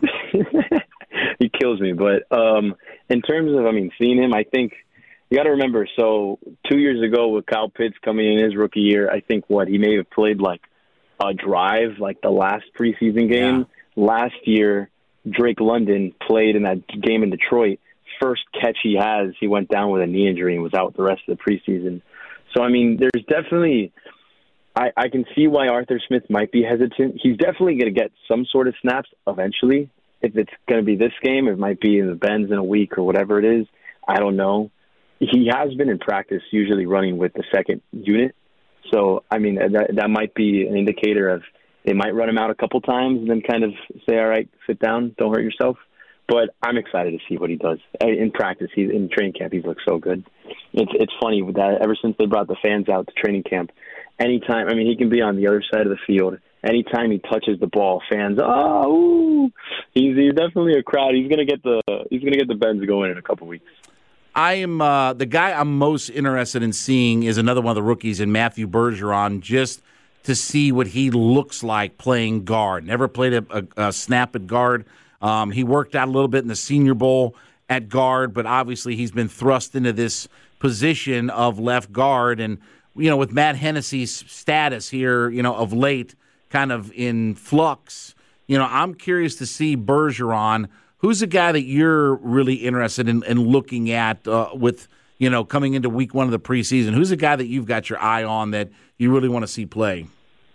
He kills me. But um, in terms of, I mean, seeing him, I think you got to remember, so two years ago with Kyle Pitts coming in his rookie year, I think what, he may have played like a drive, like the last preseason game. Yeah. Last year, Drake London played in that game in Detroit. First catch he has, he went down with a knee injury and was out the rest of the preseason. So, I mean, there's definitely I, – I can see why Arthur Smith might be hesitant. He's definitely going to get some sort of snaps eventually. If it's going to be this game, it might be in the Benz in a week or whatever it is. I don't know. He has been in practice usually running with the second unit. So, I mean, that that might be an indicator of they might run him out a couple times and then kind of say, all right, sit down, don't hurt yourself. But I'm excited to see what he does. In practice, he's in training camp, he's looked so good. It's it's funny with that ever since they brought the fans out to training camp, anytime, I mean, he can be on the other side of the field. Anytime he touches the ball, fans, oh, ooh. He's, he's definitely a crowd. He's going to get the he's going to get the Benz going in a couple weeks. I am uh, the guy I'm most interested in seeing is another one of the rookies in Matthew Bergeron, just to see what he looks like playing guard. Never played a, a, a snap at guard. Um, he worked out a little bit in the Senior Bowl at guard, but obviously he's been thrust into this position of left guard. And, you know, with Matt Hennessy's status here, you know, of late, kind of in flux, you know, I'm curious to see Bergeron. Who's the guy that you're really interested in, in looking at uh, with, you know, coming into week one of the preseason? Who's the guy that you've got your eye on that you really want to see play?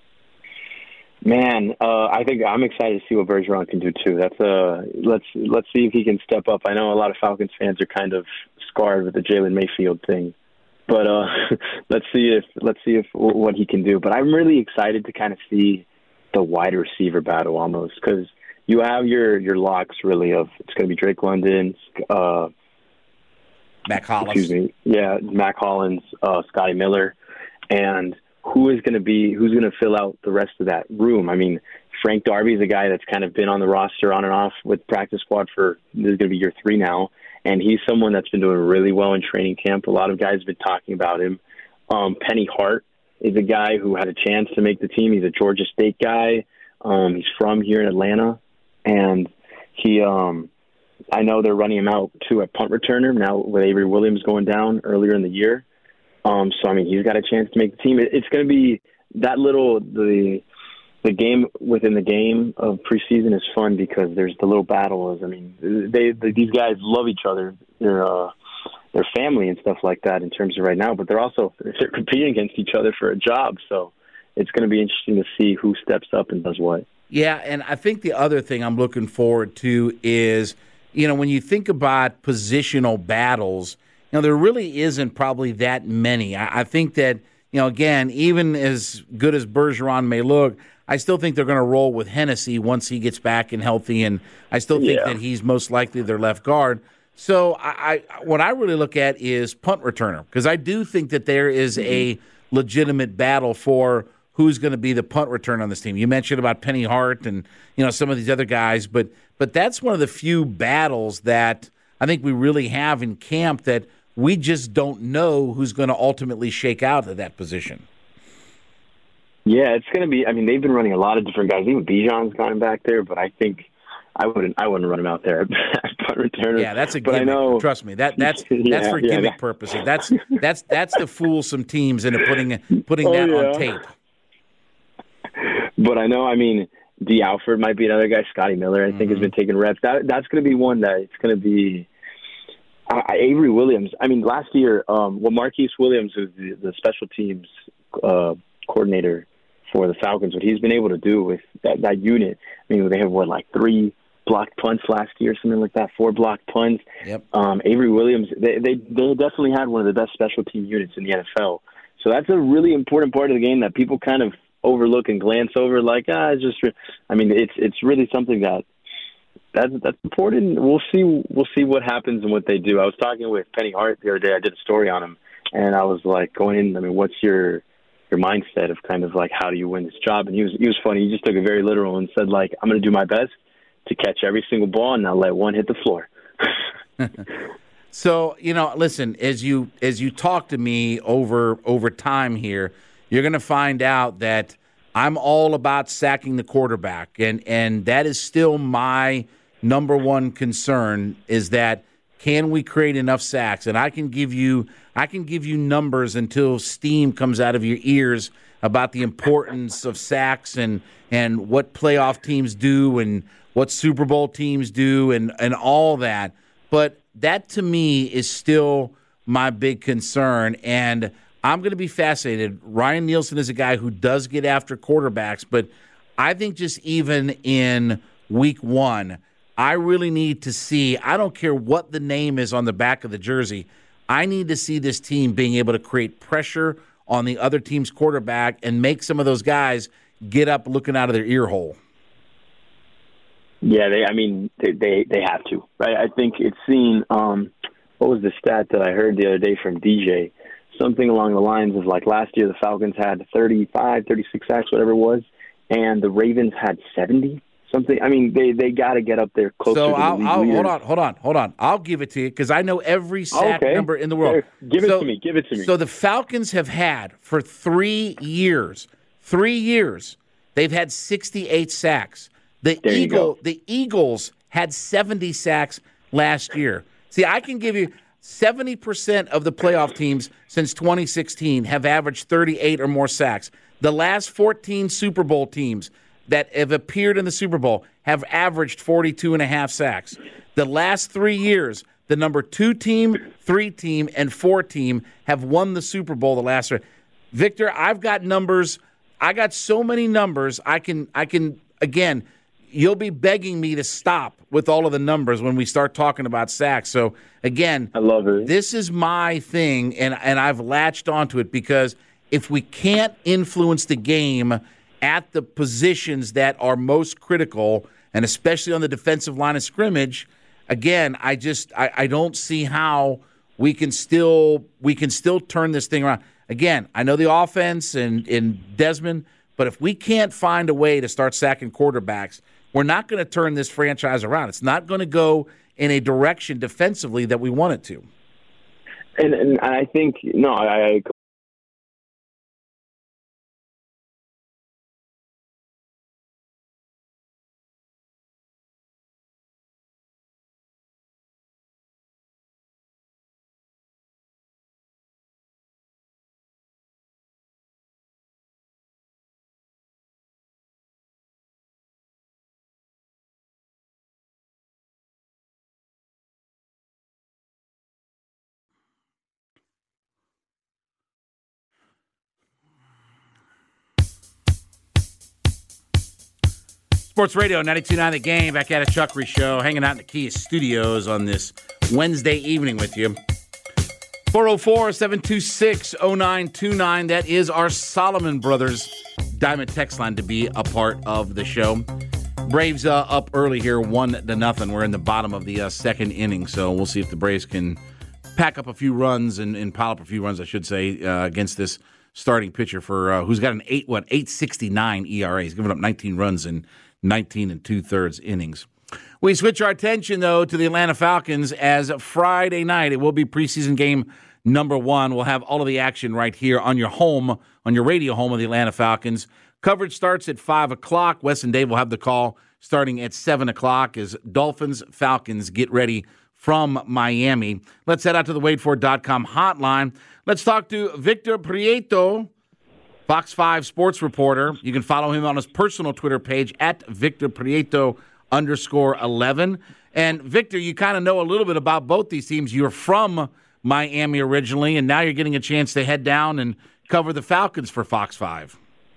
Man, uh, I think I'm excited to see what Bergeron can do too. That's uh, let's let's see if he can step up. I know a lot of Falcons fans are kind of scarred with the Jalen Mayfield thing, but uh, let's see if let's see if what he can do. But I'm really excited to kind of see the wide receiver battle almost, because you have your your locks really of it's going to be Drake London, uh, Mac Hollins. Excuse me, yeah, Mac Hollins, uh, Scotty Miller, and who is going to be who's going to fill out the rest of that room? I mean, Frank Darby is a guy that's kind of been on the roster on and off with practice squad for this is going to be year three now, and he's someone that's been doing really well in training camp. A lot of guys have been talking about him. Um, Penny Hart is a guy who had a chance to make the team. He's a Georgia State guy. Um, he's from here in Atlanta, and he. Um, I know they're running him out too at punt returner now with Avery Williams going down earlier in the year. Um, so I mean, he's got a chance to make the team. It, it's going to be that little the the game within the game of preseason is fun because there's the little battles. I mean, they, they these guys love each other. They're uh, they're family and stuff like that in terms of right now. But they're also they're competing against each other for a job. So it's going to be interesting to see who steps up and does what. Yeah, and I think the other thing I'm looking forward to is, you know, when you think about positional battles, you know, there really isn't probably that many. I, I think that, you know, again, even as good as Bergeron may look, I still think they're going to roll with Hennessy once he gets back and healthy, and I still think yeah. that he's most likely their left guard. So I, I what I really look at is punt returner, because I do think that there is a legitimate battle for who's going to be the punt returner on this team. You mentioned about Penny Hart and you know some of these other guys, but but that's one of the few battles that I think we really have in camp that we just don't know who's going to ultimately shake out at that position. Yeah, it's going to be. I mean, they've been running a lot of different guys. Even Bijan's gone back there, but I think I wouldn't. I wouldn't run him out there at punt returner. Yeah, that's a but gimmick. I know, Trust me, that that's yeah, that's for yeah, gimmick that, purposes. That's that's that's to fool some teams into putting putting oh, that yeah. on tape. But I know. I mean, D. Alford might be another guy. Scotty Miller, I think, mm-hmm. has been taking reps. That that's going to be one that it's going to be. Uh, Avery Williams. I mean, last year, um, well, Marquise Williams was the, the special teams uh, coordinator for the Falcons. What he's been able to do with that, that unit. I mean, they have what like three blocked punts last year, something like that. Four blocked punts. Yep. Um, Avery Williams. They, they they definitely had one of the best special team units in the N F L. So that's a really important part of the game that people kind of overlook and glance over. Like, ah, it's just. I mean, it's it's really something that. That's that's important. We'll see. We'll see what happens and what they do. I was talking with Penny Hart the other day. I did a story on him, and I was like, going in. I mean, what's your your mindset of kind of like how do you win this job? And he was he was funny. He just took it very literal and said like, I'm going to do my best to catch every single ball and not let one hit the floor. So you know, listen, as you as you talk to me over over time here, you're going to find out that I'm all about sacking the quarterback, and and that is still my number one concern, is that can we create enough sacks? And I can give you I can give you numbers until steam comes out of your ears about the importance of sacks and and what playoff teams do and what Super Bowl teams do and, and all that. But that to me is still my big concern, and I'm going to be fascinated. Ryan Nielsen is a guy who does get after quarterbacks, but I think just even in week one, I really need to see, I don't care what the name is on the back of the jersey, I need to see this team being able to create pressure on the other team's quarterback and make some of those guys get up looking out of their ear hole. Yeah, they. I mean, they they, they have to, right? I think it's seen, um, what was the stat that I heard the other day from D J? Something along the lines of like last year the Falcons had thirty-five, thirty-six sacks, whatever it was, and the Ravens had seventy. Something. I mean, they, they got to get up there closer so to the I'll, league I'll leaders. hold on, hold on, hold on. I'll give it to you because I know every sack okay. number in the world. There, give it so, to me. Give it to me. So the Falcons have had for three years, three years, they've had sixty-eight sacks. The there Eagle, the Eagles had seventy sacks last year. See, I can give you seventy percent of the playoff teams since twenty sixteen have averaged thirty-eight or more sacks. The last fourteen Super Bowl teams that have appeared in the Super Bowl have averaged forty-two and a half sacks. The last three years, the number two team, three team, and four team have won the Super Bowl the last three. Victor, I've got numbers. I got so many numbers. I can, I can, again, you'll be begging me to stop with all of the numbers when we start talking about sacks. So, again, I love it. This is my thing, and, and I've latched onto it because if we can't influence the game at the positions that are most critical, and especially on the defensive line of scrimmage, again, I just I, I don't see how we can still we can still turn this thing around. Again, I know the offense and, and Desmond, but if we can't find a way to start sacking quarterbacks, we're not going to turn this franchise around. It's not going to go in a direction defensively that we want it to. And, and I think, no, I, I Sports Radio ninety-two point nine The Game, back at a Chuckery Show, hanging out in the Kia Studios on this Wednesday evening with you. four oh four, seven two six, oh nine two nine. That is our Solomon Brothers Diamond text line to be a part of the show. Braves uh, up early here, one to nothing. We're in the bottom of the uh, second inning, so we'll see if the Braves can pack up a few runs and, and pile up a few runs, I should say, uh, against this starting pitcher for uh, who's got an eight what eight sixty-nine E R A. He's given up nineteen runs in nineteen and two thirds innings. We switch our attention though to the Atlanta Falcons as Friday night. It will be preseason game number one. We'll have all of the action right here on your home, on your radio home of the Atlanta Falcons. Coverage starts at five o'clock. Wes and Dave will have the call starting at seven o'clock as Dolphins, Falcons get ready from Miami. Let's head out to the wait for dot com hotline. Let's talk to Victor Prieto, Fox five sports reporter. You can follow him on his personal Twitter page at Victor Prieto underscore 11. And Victor, you kind of know a little bit about both these teams. You're from Miami originally, and now you're getting a chance to head down and cover the Falcons for Fox five.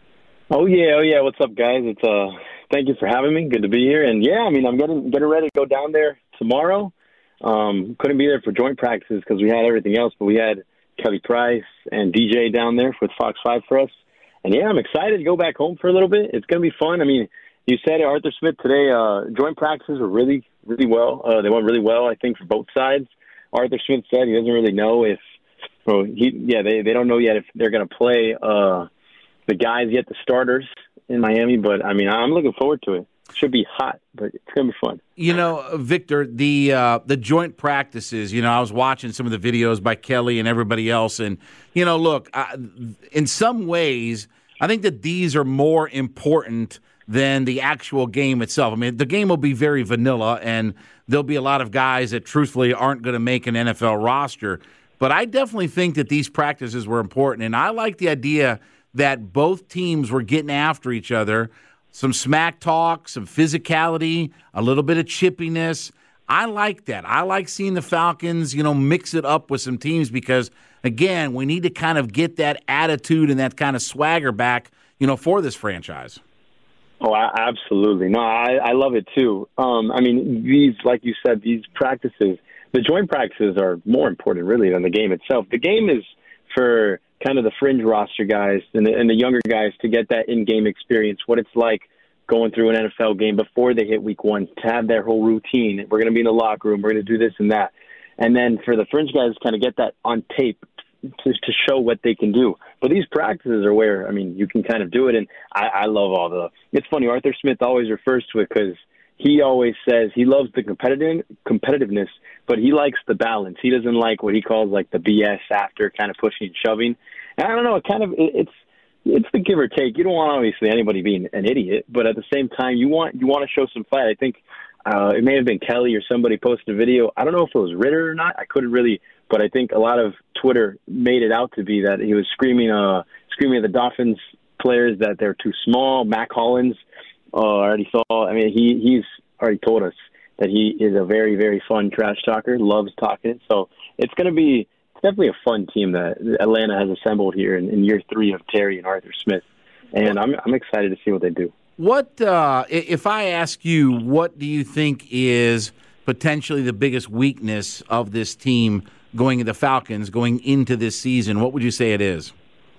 Oh yeah, oh yeah. What's up, guys? It's uh, thank you for having me. Good to be here. And yeah, I mean, I'm getting getting ready to go down there tomorrow. Um, couldn't be there for joint practices because we had everything else, but we had Kelly Price and D J down there with Fox five for us. And yeah, I'm excited to go back home for a little bit. It's gonna be fun. I mean, you said it, Arthur Smith today. Uh, joint practices were really, really well. Uh, they went really well, I think, for both sides. Arthur Smith said he doesn't really know if, well, he yeah, they they don't know yet if they're gonna play. Uh, the guys yet, the starters in Miami, but I mean, I'm looking forward to it. It should be hot, but it's going to be fun. You know, Victor, the uh, the joint practices, you know, I was watching some of the videos by Kelly and everybody else, and, you know, look, I, in some ways, I think that these are more important than the actual game itself. I mean, the game will be very vanilla, and there'll be a lot of guys that truthfully aren't going to make an N F L roster, but I definitely think that these practices were important, and I like the idea that both teams were getting after each other, some smack talk, some physicality, a little bit of chippiness. I like that. I like seeing the Falcons, you know, mix it up with some teams because, again, we need to kind of get that attitude and that kind of swagger back, you know, for this franchise. Oh, absolutely. No, I, I love it too. Um, I mean, these, like you said, these practices, the joint practices are more important really than the game itself. The game is for kind of the fringe roster guys and the, and the younger guys to get that in-game experience, what it's like going through an N F L game before they hit week one, to have their whole routine. We're going to be in the locker room. We're going to do this and that. And then for the fringe guys, kind of get that on tape to, to show what they can do. But these practices are where, I mean, you can kind of do it. And I, I love all the – it's funny, Arthur Smith always refers to it because he always says he loves the competitive competitiveness, but he likes the balance. He doesn't like what he calls like the B S after kind of pushing and shoving. And I don't know, it kind of it, it's it's the give or take. You don't want obviously anybody being an idiot, but at the same time, you want you want to show some fight. I think uh, it may have been Kelly or somebody posted a video. I don't know if it was Ritter or not. I couldn't really, but I think a lot of Twitter made it out to be that he was screaming, uh, screaming at the Dolphins players that they're too small. Mac Hollins uh, already saw. I mean, he he's already told us that he is a very very fun trash talker. Loves talking it. So it's going to be. Definitely a fun team that Atlanta has assembled here in, in year three of Terry and Arthur Smith, and I'm I'm excited to see what they do. What uh, if I ask you, what do you think is potentially the biggest weakness of this team going into the Falcons going into this season? What would you say it is?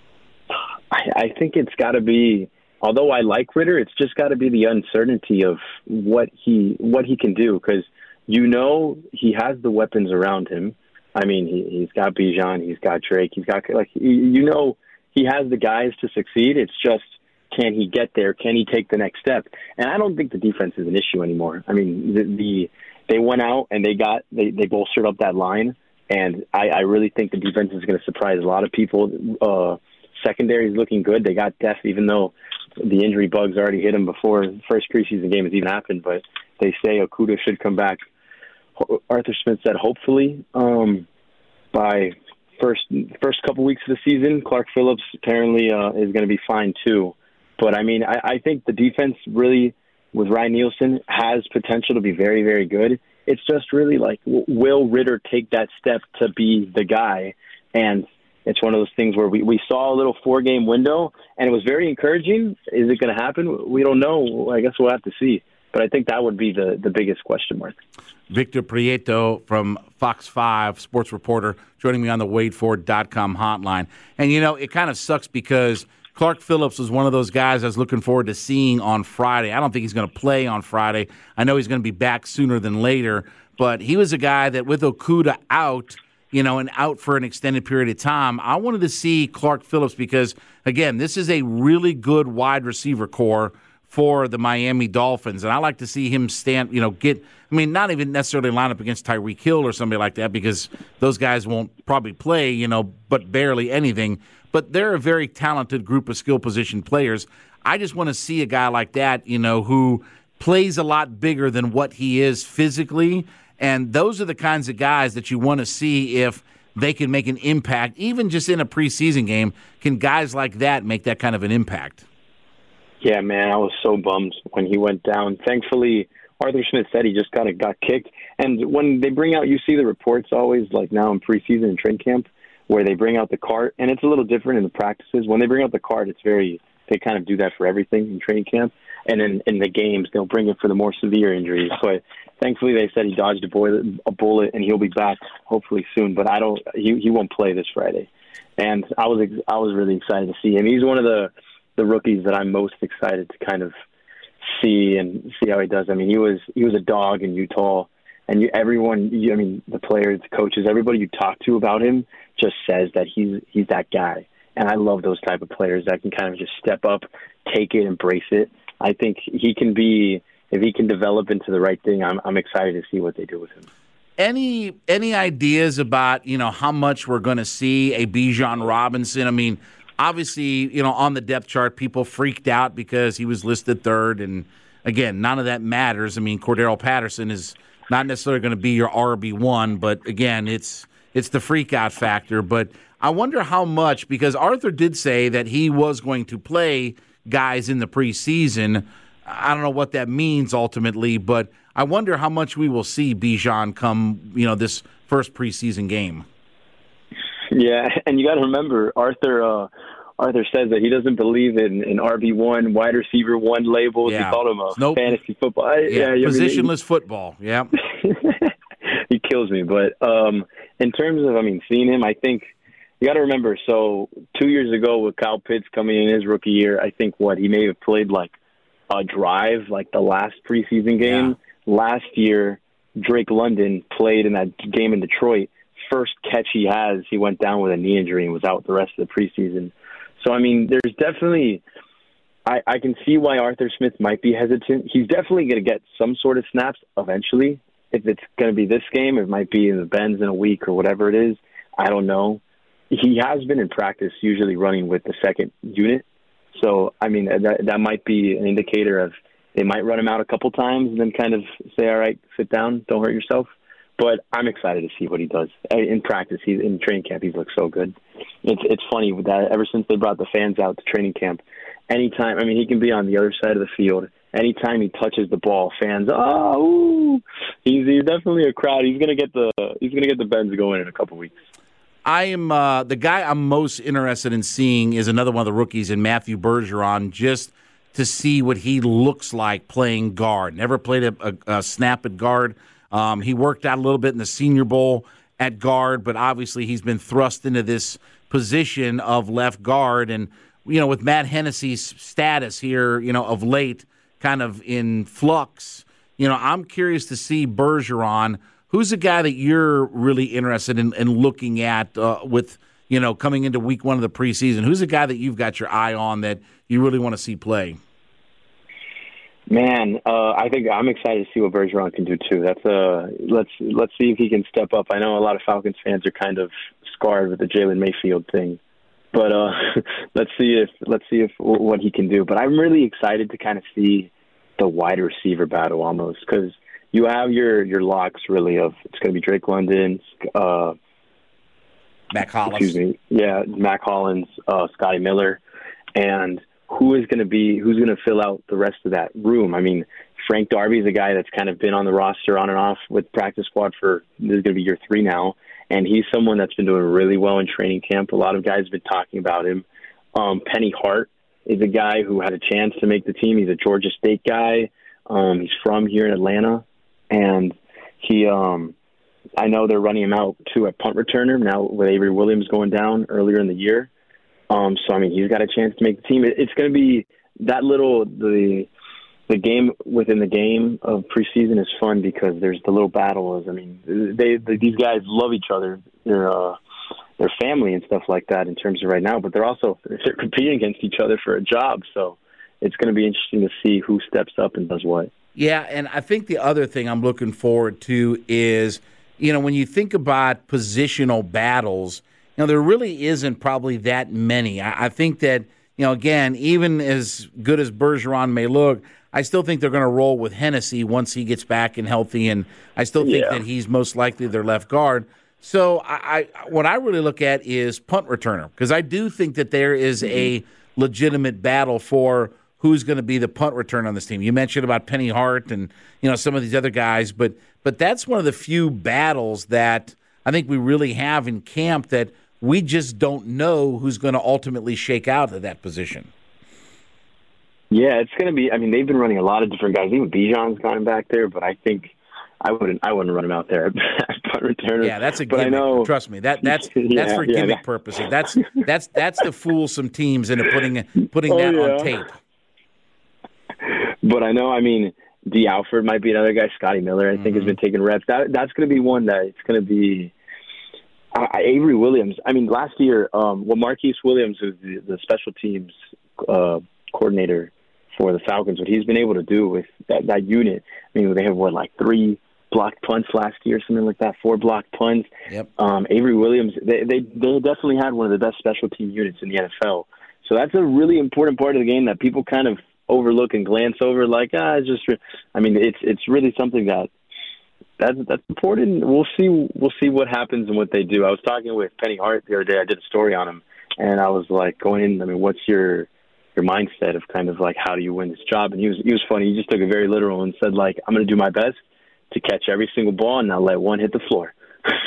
I, I think it's got to be. Although I like Ritter, it's just got to be the uncertainty of what he what he can do because you know he has the weapons around him. I mean, he, he's got Bijan, he's got Drake, he's got, like, you know, he has the guys to succeed. It's just, can he get there? Can he take the next step? And I don't think the defense is an issue anymore. I mean, the, the they went out and they got, they, they bolstered up that line. And I, I really think the defense is going to surprise a lot of people. Uh, secondary is looking good. They got depth, even though the injury bugs already hit him before the first preseason game has even happened. But they say Okudah should come back. Arthur Smith said hopefully um, by first first couple weeks of the season. Clark Phillips apparently uh, is going to be fine too. But, I mean, I, I think the defense really, with Ryan Nielsen, has potential to be very, very good. It's just really like, will Ritter take that step to be the guy? And it's one of those things where we, we saw a little four-game window, and it was very encouraging. Is it going to happen? We don't know. I guess we'll have to see. But I think that would be the, the biggest question mark. Victor Prieto from Fox five, sports reporter, joining me on the wait for dot com hotline. And, you know, it kind of sucks because Clark Phillips was one of those guys I was looking forward to seeing on Friday. I don't think he's going to play on Friday. I know he's going to be back sooner than later, but he was a guy that with Okudah out, you know, and out for an extended period of time, I wanted to see Clark Phillips because, again, this is a really good wide receiver core for the Miami Dolphins, and I like to see him stand, you know, get, I mean, not even necessarily line up against Tyreek Hill or somebody like that because those guys won't probably play, you know, but barely anything. But they're a very talented group of skill position players. I just want to see a guy like that, you know, who plays a lot bigger than what he is physically. And those are the kinds of guys that you want to see if they can make an impact, even just in a preseason game. Can guys like that make that kind of an impact? Yeah, man, I was so bummed when he went down. Thankfully, Arthur Smith said he just kind of got kicked. And when they bring out, you see the reports always, like now in preseason and training camp, where they bring out the cart, and it's a little different in the practices. When they bring out the cart, it's very, they kind of do that for everything in training camp. And in, in the games, they'll bring it for the more severe injuries. But thankfully, they said he dodged a bullet, a bullet, and he'll be back hopefully soon. But I don't, he he won't play this Friday. And I was I was really excited to see him. He's one of the the rookies that I'm most excited to kind of see and see how he does. I mean, he was he was a dog in Utah, and you, everyone, you, I mean, the players, the coaches, everybody you talk to about him just says that he's he's that guy. And I love those type of players that can kind of just step up, take it, embrace it. I think he can be, if he can develop into the right thing, I'm I'm excited to see what they do with him. Any any ideas about, you know, how much we're going to see a Bijan Robinson? I mean, obviously, you know, on the depth chart, people freaked out because he was listed third. And, again, none of that matters. I mean, Cordero Patterson is not necessarily going to be your R B one, but, again, it's it's the freak-out factor. But I wonder how much, because Arthur did say that he was going to play guys in the preseason. I don't know what that means ultimately, but I wonder how much we will see Bijan come, you know, this first preseason game. Yeah, and you got to remember, Arthur uh, Arthur says that he doesn't believe in, in R B one, wide receiver one labels. Yeah. He called him a nope. fantasy football. I, yeah, yeah, positionless I mean, football. Yeah. He kills me. But um, in terms of, I mean, seeing him, I think you got to remember, so two years ago with Kyle Pitts coming in his rookie year, I think what, he may have played like a drive, like the last preseason game. Yeah. Last year, Drake London played in that game in Detroit. First catch he has, he went down with a knee injury and was out the rest of the preseason. So, I mean, there's definitely I, – I can see why Arthur Smith might be hesitant. He's definitely going to get some sort of snaps eventually. If it's going to be this game, it might be in the Benz in a week or whatever it is. I don't know. He has been in practice usually running with the second unit. So, I mean, that that might be an indicator of they might run him out a couple times and then kind of say, all right, sit down, don't hurt yourself. But I'm excited to see what he does. In practice, he's in training camp, he's looked so good. It's it's funny with that ever since they brought the fans out to training camp, anytime, I mean, he can be on the other side of the field. Anytime he touches the ball, fans, oh, ooh. he's he's definitely a crowd. He's gonna get the he's gonna get the Benz going in a couple weeks. I am uh, the guy I'm most interested in seeing is another one of the rookies in Matthew Bergeron, just to see what he looks like playing guard. Never played a, a, a snap at guard. Um, he worked out a little bit in the Senior Bowl at guard, but obviously he's been thrust into this position of left guard. And, you know, with Matt Hennessy's status here, you know, of late, kind of in flux, you know, I'm curious to see Bergeron. Who's the guy that you're really interested in, in looking at uh, with, you know, coming into week one of the preseason? Who's the guy that you've got your eye on that you really want to see play? Man, uh, I think I'm excited to see what Bergeron can do too. That's uh, let's let's see if he can step up. I know a lot of Falcons fans are kind of scarred with the Jalen Mayfield thing, but uh, let's see if let's see if what he can do. But I'm really excited to kind of see the wide receiver battle almost, because you have your, your locks really of it's going to be Drake London, uh, Mac Hollins. Excuse me, yeah, Mac Hollins, uh, Scotty Miller, and who is going to be who's going to fill out the rest of that room? I mean, Frank Darby is a guy that's kind of been on the roster on and off with practice squad for this is going to be year three now, and he's someone that's been doing really well in training camp. A lot of guys have been talking about him. Um, Penny Hart is a guy who had a chance to make the team. He's a Georgia State guy. Um, he's from here in Atlanta. And he, um, I know they're running him out too at punt returner now with Avery Williams going down earlier in the year. Um, so I mean, he's got a chance to make the team. It, it's going to be that little the the game within the game of preseason is fun because there's the little battles. I mean, they, they these guys love each other. They're uh, they're family and stuff like that in terms of right now. But they're also they're competing against each other for a job. So it's going to be interesting to see who steps up and does what. Yeah, and I think the other thing I'm looking forward to is, you know, when you think about positional battles, you know, there really isn't probably that many. I, I think that, you know, again, even as good as Bergeron may look, I still think they're going to roll with Hennessy once he gets back and healthy, and I still think yeah. that he's most likely their left guard. So I, I what I really look at is punt returner, because I do think that there is mm-hmm. a legitimate battle for who's going to be the punt return on this team. You mentioned about Penny Hart and, you know, some of these other guys, but but that's one of the few battles that I think we really have in camp that we just don't know who's going to ultimately shake out at that position. Yeah, it's going to be. I mean, they've been running a lot of different guys. Even Bijan's gone back there, but I think I wouldn't. I wouldn't run him out there at punt returner. Yeah, that's a but gimmick. I know, Trust me, that that's yeah, that's for yeah, gimmick that, purposes. That's that's that's to fool some teams into putting putting oh, that yeah. on tape. But I know, I mean, D. Alford might be another guy. Scotty Miller, I think, mm-hmm. has been taking reps. That that's going to be one that it's going to be. Uh, Avery Williams. I mean, last year, um, well, Marquise Williams, who's the, the special teams uh, coordinator for the Falcons, what he's been able to do with that, that unit. I mean, they have what, like three blocked punts last year, something like that, four blocked punts. Yep. Um, Avery Williams, they, they they definitely had one of the best special team units in the N F L. So that's a really important part of the game that people kind of overlook and glance over, like, ah, it's just, I mean, it's it's really something that that's that's important. We'll see we'll see what happens and what they do. I was talking with Penny Hart the other day. I did a story on him, and I was like, going in, I mean, what's your your mindset of kind of like, how do you win this job? And he was he was funny. He just took it very literal and said, like, I'm going to do my best to catch every single ball and not let one hit the floor.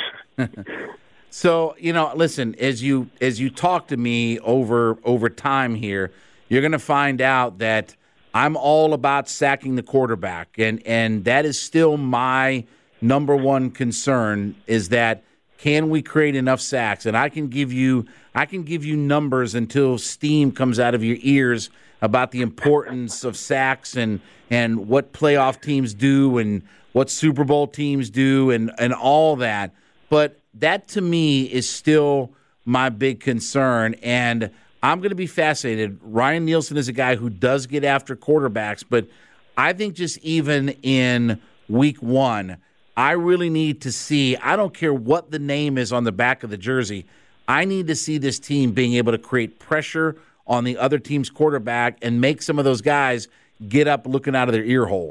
So, you know, listen, as you as you talk to me over over time here, you're going to find out that I'm all about sacking the quarterback, and and that is still my number one concern, is that can we create enough sacks? And I can give you I can give you numbers until steam comes out of your ears about the importance of sacks and and what playoff teams do and what Super Bowl teams do and and all that. But that to me is still my big concern, and I'm going to be fascinated. Ryan Nielsen is a guy who does get after quarterbacks, but I think just even in week one, I really need to see, I don't care what the name is on the back of the jersey, I need to see this team being able to create pressure on the other team's quarterback and make some of those guys get up looking out of their ear hole.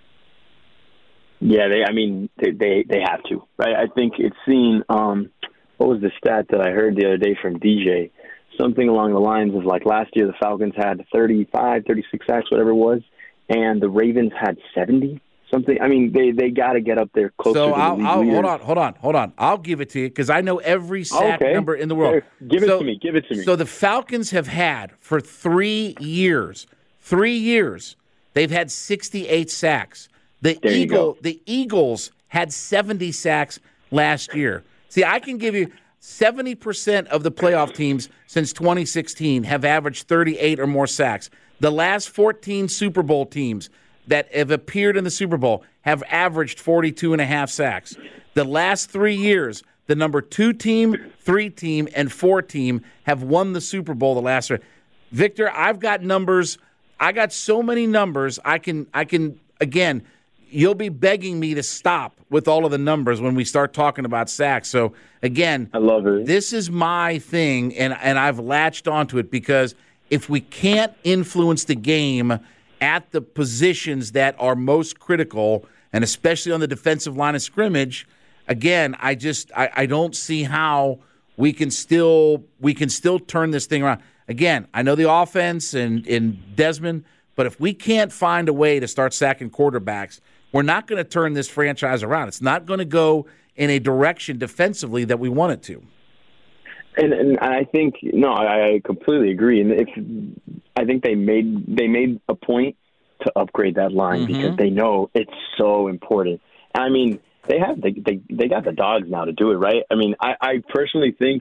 Yeah, they. I mean, they, they they have to, right? I think it's seen. Um, what was the stat that I heard the other day from D J? Something along the lines of, like, last year the Falcons had thirty-five, thirty-six sacks, whatever it was, and the Ravens had seventy. Something. I mean, they, they got to get up there closer. So to I'll, the I'll leaders. hold on, hold on, hold on. I'll give it to you because I know every sack okay. number in the world. There, give it so, to me. Give it to me. So the Falcons have had for three years, three years, they've had sixty-eight sacks. The there Eagle, the Eagles had seventy sacks last year. See, I can give you seventy percent of the playoff teams since twenty sixteen have averaged thirty-eight or more sacks. The last fourteen Super Bowl teams that have appeared in the Super Bowl have averaged forty-two and a half sacks. The last three years, the number two team, three team, and four team have won the Super Bowl the last three. Victor, I've got numbers. I got so many numbers. I can, I can, again, you'll be begging me to stop with all of the numbers when we start talking about sacks. So, again, I love it. This is my thing, and, and I've latched onto it because if we can't influence the game at the positions that are most critical, and especially on the defensive line of scrimmage, again, I just I, I don't see how we can still we can still turn this thing around. Again, I know the offense and, and Desmond, but if we can't find a way to start sacking quarterbacks, we're not going to turn this franchise around. It's not going to go in a direction defensively that we want it to. And, and I think no, I completely agree. And if I think they made they made a point to upgrade that line mm-hmm. because they know it's so important. I mean, they have they, they they got the dogs now to do it, right? I mean, I, I personally think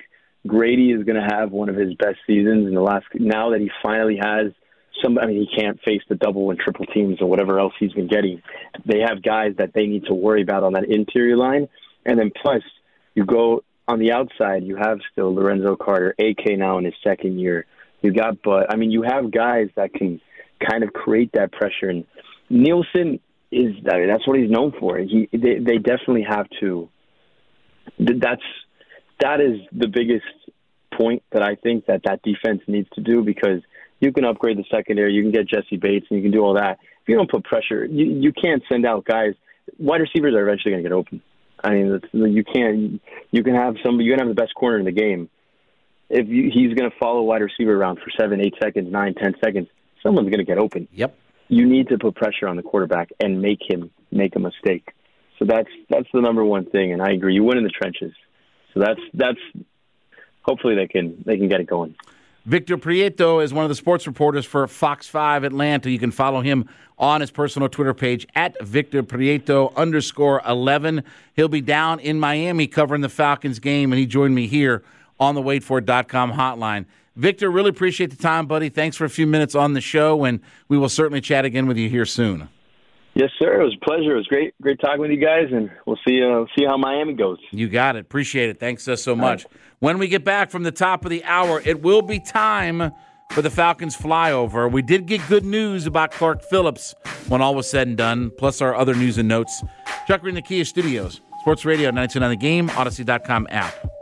Grady is going to have one of his best seasons in the last. Now that he finally has some, I mean, he can't face the double and triple teams or whatever else he's been getting. They have guys that they need to worry about on that interior line, and then plus you go on the outside. You have still Lorenzo Carter, A K now in his second year. You got, but I mean, you have guys that can kind of create that pressure. And Nielsen is I mean, that's what he's known for. He they, they definitely have to. That's that is the biggest point that I think that that defense needs to do, because you can upgrade the secondary, you can get Jesse Bates, and you can do all that. If you don't put pressure, you you can't send out guys. Wide receivers are eventually going to get open. I mean, it's, you can't. You can have some. You can have the best corner in the game. If you, he's going to follow wide receiver around for seven, eight seconds, nine, ten seconds, someone's going to get open. Yep. You need to put pressure on the quarterback and make him make a mistake. So that's that's the number one thing. And I agree. You win in the trenches. So that's that's. Hopefully they can they can get it going. Victor Prieto is one of the sports reporters for Fox five Atlanta. You can follow him on his personal Twitter page at Victor Prieto underscore eleven. He'll be down in Miami covering the Falcons game, and he joined me here on the wait for it dot com hotline. Victor, really appreciate the time, buddy. Thanks for a few minutes on the show, and we will certainly chat again with you here soon. Yes, sir. It was a pleasure. It was great great talking with you guys, and we'll see uh, see how Miami goes. You got it. Appreciate it. Thanks uh, so much. Right. When we get back from the top of the hour, it will be time for the Falcons flyover. We did get good news about Clark Phillips when all was said and done, plus our other news and notes. Chuck, we're in the Kia Studios. Sports Radio ninety-two point nine The Game, Odyssey dot com app.